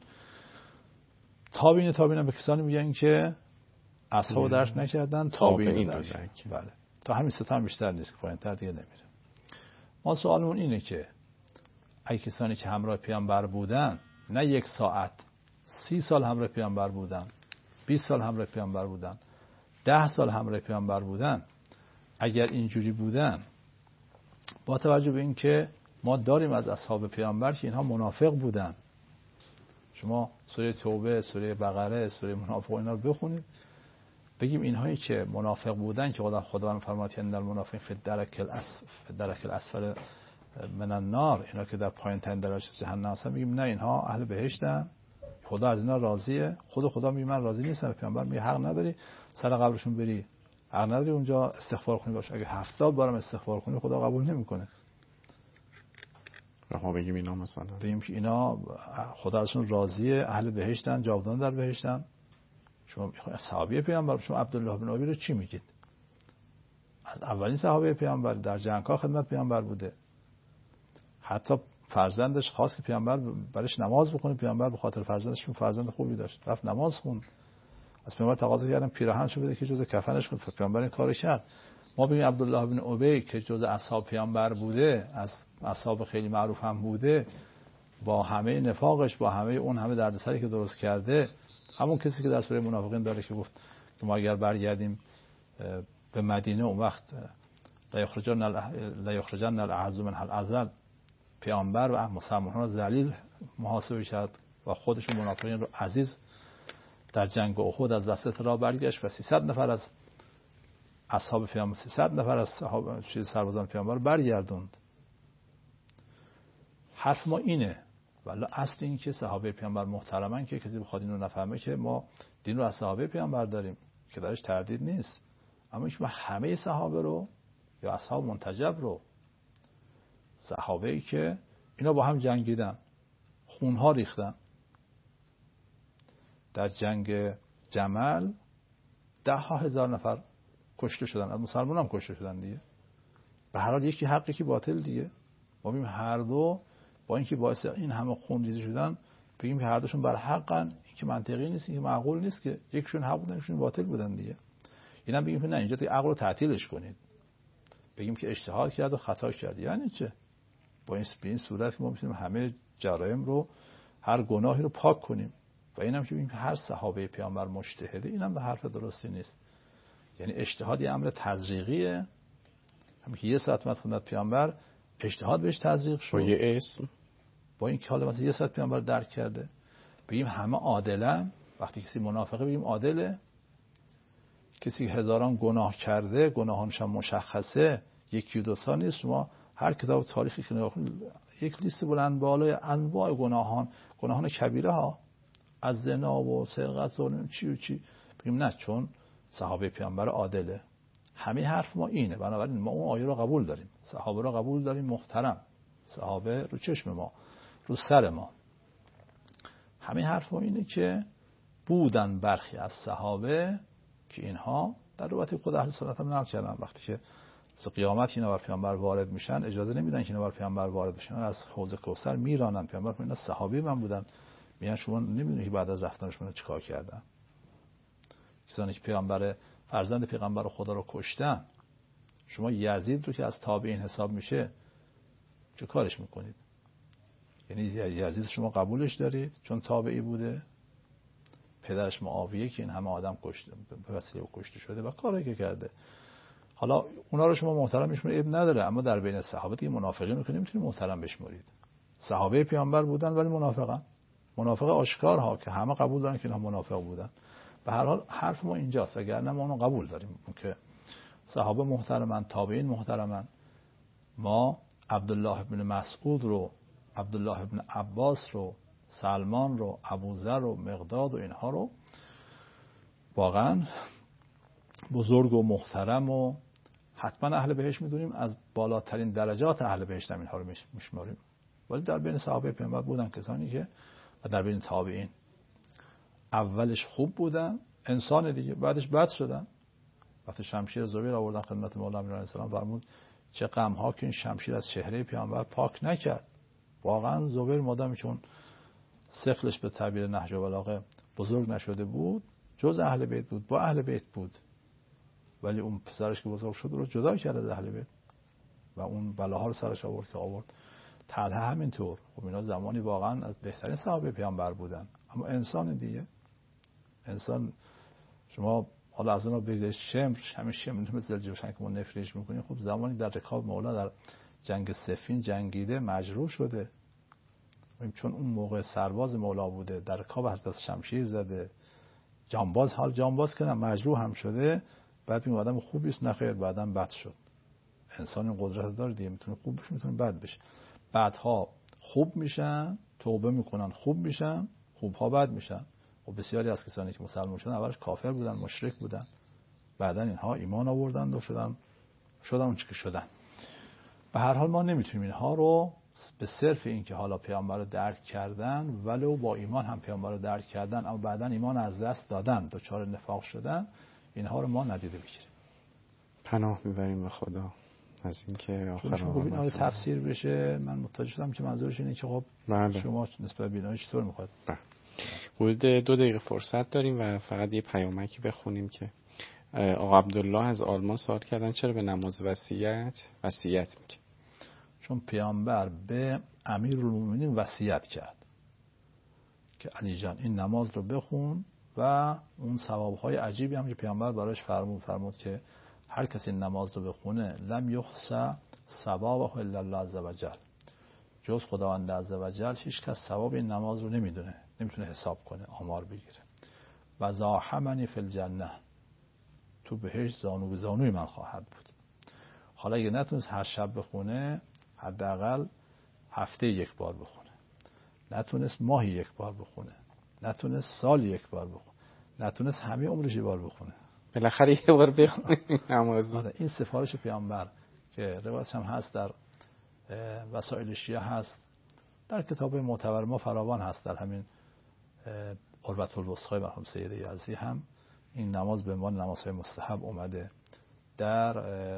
[SPEAKER 3] تابعین به کسانی میگن که اصحاب رو درک نکردن، تابعین رو درک. بله، تا همین ستا بیشتر نیست که پایین‌تر دیگه نمیره. ما سوالمون اینه که ای کسانی که همراه پیامبر بودن، نه 1 ساعت، 30 سال همراه پیامبر بودن، 20 سال همراه پیامبر بودن، 10 سال همراه پیامبر بودن، اگر اینجوری بودن، با توجه به این که ما داریم از اصحاب پیامبر که اینها منافق بودن، شما سوره توبه، سوره بقره، سوره منافق اینا رو بخونید، بگیم اینهایی که منافق بودن که خدا می‌فرماد ان المنافقین فی الدرک الاسفل من النار، اینا که در پایین ترین درجه جهنم هستن، بگیم نه اینها اهل بهشتن، خدا از اینا راضیه. خدا میگه من راضی نیستم. پیامبر میگه حق نداری سر قبرشون بری، حق نداری اونجا استغفار کنی، باشه اگه 70 بارم استغفار کنی خدا قبول نمیکنه.
[SPEAKER 2] ما بگیم اینا مثلا
[SPEAKER 3] بگیم که اینا خدا ازشون راضیه، اهل بهشتن، جاودانه در بهشتن. شما صحابه پیامبر، شما عبدالله بن ابی رو چی میگید؟ از اولین صحابه پیامبر، در جنگ‌ها خدمت پیامبر بوده، حتی فرزندش خواست که پیامبر برش نماز بخونه، پیامبر به خاطر فرزندش، فرزند خوبی داشت، رفت نماز خوند، از پیامبر تقاضا کردن پیراهنشو بده که جزء کفنش کنه، پیامبر این کارو کرد. ما ببینیم عبدالله بن ابی که جزء اصحاب پیامبر بوده، از اصحاب خیلی معروف هم بوده، با همه نفاقش، با همه اون همه دردسری که درست کرده، همون کسی که در سوره منافقین داره که گفت که ما اگر برگردیم به مدینه اون وقت لا یخرجن الاعز منها الاذل، پیامبر و مسلمانان رو ذلیل محاسبه کرد و خودشون منافقین رو عزیز. در جنگ احد از وسط راه برگشت و 300 نفر از اصحاب پیامبر، 300 نفر از سربازان پیامبر برگردوند. حرف ما اینه، ولی اصل این که صحابه پیامبر محترمن، که کسی بخواد اینو نفهمه که ما دین رو از صحابه پیامبر داریم که درش تردید نیست، اما اینکه ما همه صحابه رو یا اصحاب منتجب رو، صحابه ای که اینا با هم جنگیدن، خونها ریختن، در جنگ جمل 10,000 نفر کشته شدن، از مسلمان هم کشته شدن دیگه. به هر حال یکی حق یکی باطل دیگه. ما ببینیم هر دو با اینکه باعث این همه خون ریزی شدن، بگیم که هر دوشون بر حقن، این که منطقی نیست، این که معقول نیست که یکشون حق بودن یکشون باطل بودن دیگه. اینم بگیم که نه اینجا دیگه عقل رو تعطیلش کنید، بگیم که اجتهاد کرد و خطا کرد. یعنی چه؟ به این صورت که ما میتونیم همه جرایم رو، هر گناهی رو پاک کنیم. و اینم که بگیم هر صحابه پیامبر مجتهده، اینم به حرف درستی نیست. یعنی اجتهاد یه امر تزریقیه، همین که یه ساعت خدمت پیامبر اجتهاد بهش تزریق شد
[SPEAKER 2] با یه اسم،
[SPEAKER 3] با این که حالا مثلا یه ساعت پیامبر درک کرده. بگیم همه عادلن، وقتی کسی منافقه بگیم عادله. کسی که هزاران گناه کرده، گناهانش هم مشخصه، یکی و دوتا نیست. شما هر کتاب تاریخی که نگاه کنید یک لیست بلند بالای انواع گناهان کبیره ها، از زنا و سرقت و چی و چی. بگیم نه، چون صحابه پیامبر عادله. همه حرف ما اینه. بنابراین ما اون آیه رو قبول داریم، صحابه رو قبول داریم، محترم. صحابه رو چشم ما، رو سر ما. همه حرف ما اینه که بودن برخی از صحابه که اینها در روایت خود اهل سنت هم نقل کردن، وقتی که قیامت اینا بر پیامبر وارد میشن اجازه نمیدن که اینا بر پیامبر وارد بشن، از حوض کوثر میرانن. پیامبر میگه اینا صحابه من بودن. میگن شما نمیدونید که بعد از رفتنشون چیکار کردن. کسانی که پیامبر فرزند پیغمبر خدا رو کشتن، شما یزید رو که از تابعین حساب میشه چه کارش میکنید؟ یعنی یزید شما قبولش دارید چون تابعی بوده؟ پدرش معاویه که این همه آدم کشته، به وسیله کشته شده و کاری که کرده. حالا اونا رو شما محترم میشمرید، اب نداره، اما در بین صحابه دیگه منافقین رو که نمیتونید محترم بشمرید. صحابه پیامبر بودن ولی منافقن، منافق آشکارها که همه قبول دارن که اینا منافق بودن. به هر حال حرف ما اینجاست، وگرنه ما اونو قبول داریم که صحابه محترمن، تابعین محترمن. ما عبدالله ابن مسعود رو، عبدالله ابن عباس رو، سلمان رو، ابوذر رو، مقداد و اینها رو واقعا بزرگ و محترم و حتما اهل بهشت میدونیم، از بالاترین درجات اهل بهشت هم اینها رو میشماریم. ولی در بین صحابه پیامبر بودن کسانی که، و در بین تابعین، اولش خوب بودن، انسان دیگه، بعدش بد شدن. وقتی شمشیر زبیر آوردن خدمت مولا امیرالمومنین علیه السلام، فرمود چه غم ها که این شمشیر از چهره پیامبر پاک نکرد. واقعا زبیر مادامی که اون ثقلش به تعبیر نهج البلاغه بزرگ نشده بود، جز اهل بیت بود، با اهل بیت بود، ولی اون پسرش که بزرگ شد رو جدا کرد از اهل بیت و اون بلاها رو سرش آورد که آورد. طلحه همینطور. خب اینا زمانی واقعا از بهترین صحابه پیامبر بودن، اما انسان دیگه. انسان شما حالا از اونها بگید شمر، همین شمر مثل جوشن که ما نفریش میکنیم، خب زمانی در رکاب مولا در جنگ صفین جنگیده، مجروح شده، چون اون موقع سرباز مولا بوده، در رکاب حضرت شمشیر زده، جانباز که نه، مجروح هم شده. بعد میگه آدم خوبی است، نخیر بعداً بد شد. انسان این قدرت داره دیگه، میتونه خوب بشه میتونه بد بشه. بعدها خوب میشن، توبه میکنن، خوب میشن، خوبها بد میشن. و بسیاری از کسانی که مسلمان شدن اولش کافر بودن، مشرک بودن، بعداً اینها ایمان آوردن و شدن اون چیزی که شدن. به هر حال ما نمیتونیم اینها رو به صرف این که حالا پیامبر رو درک کردن، ولو با ایمان هم پیامبر رو درک کردن اما بعداً ایمان از دست دادن، دچار نفاق شدن، اینها رو ما ندیده بگیریم.
[SPEAKER 2] پناه میبریم به خدا از اینکه آخر
[SPEAKER 3] این تفسیر بشه. من متوجه شدم که منظورش اینه که خب شما نسبت به اینها چطور میخواد؟
[SPEAKER 2] حدود 2 دقیقه فرصت داریم و فقط یه پیامکی بخونیم که آقا عبدالله از آلمان سوال کردن چرا به نماز وصیت میگه؟
[SPEAKER 3] چون پیامبر به امیرالمومنین وصیت کرد که علی جان این نماز رو بخون، و اون ثوابهای عجیبی هم که پیامبر براش فرمود که هر کسی نماز رو بخونه لم یحصى ثوابه الا الله عز وجل، جز خداوند عز وجل هیچ کس ثواب این نماز رو نمیتونه حساب کنه، آمار بگیره. و زاحمنی فی الجنه، تو بهشت زانو به زانوی من خواهد بود. حالا اگه نتونست هر شب بخونه، حداقل هفته یک بار بخونه، نتونست ماهی یک بار بخونه، نتونست سال یک بار بخونه، نتونست همه عمرش یک بار بخونه،
[SPEAKER 2] بالاخره یه بار بخونه نماز.
[SPEAKER 3] این سفارش پیامبر که روایتش هم هست، در وسائل شیعه هست، در کتاب معتبر ما فراوان هست، در همین قربت الوثقی مرحوم سید یزدی هم این نماز به عنوان نمازهای مستحب اومده. در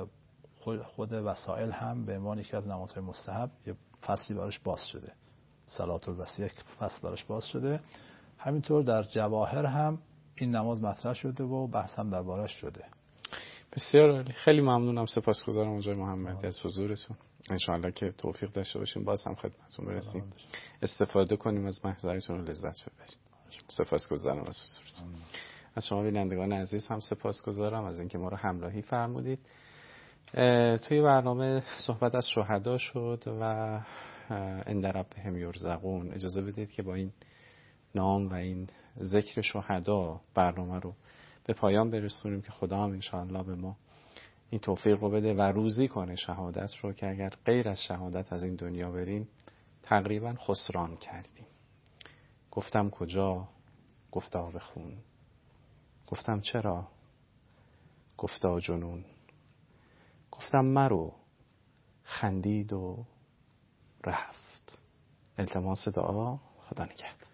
[SPEAKER 3] خود وسائل هم به عنوان یکی از نمازهای مستحب یه فصلی براش باز شده، صلات الوصیه فصل براش باز شده. همینطور در جواهر هم این نماز مطرح شده و بحث هم دربارش شده.
[SPEAKER 2] بسیار عالی. خیلی ممنونم، سپاسگزارم آقای محمدی از حضورتون. انشاءالله که توفیق داشته باشیم باز هم خدمتتون برسیم، استفاده کنیم از محضرتون رو لذت ببریم. سپاسگزارم از حضورتون. از شما بینندگان عزیز هم سپاسگزارم از اینکه ما رو همراهی فرمودید. توی برنامه صحبت از شهدا شد و ان ربهم یرزقون. اجازه بدید که با این نام و این ذکر شهدا برنامه رو به پایان برسونیم که خدا هم انشاءالله به ما این توفیق رو بده و روزی کنه شهادت رو، که اگر غیر از شهادت از این دنیا بریم تقریبا خسران کردیم. گفتم کجا؟ گفتا به خون. گفتم چرا؟ گفتا جنون. گفتم مرو. خندید و رفت. التماس دعا. خدا نگهدار.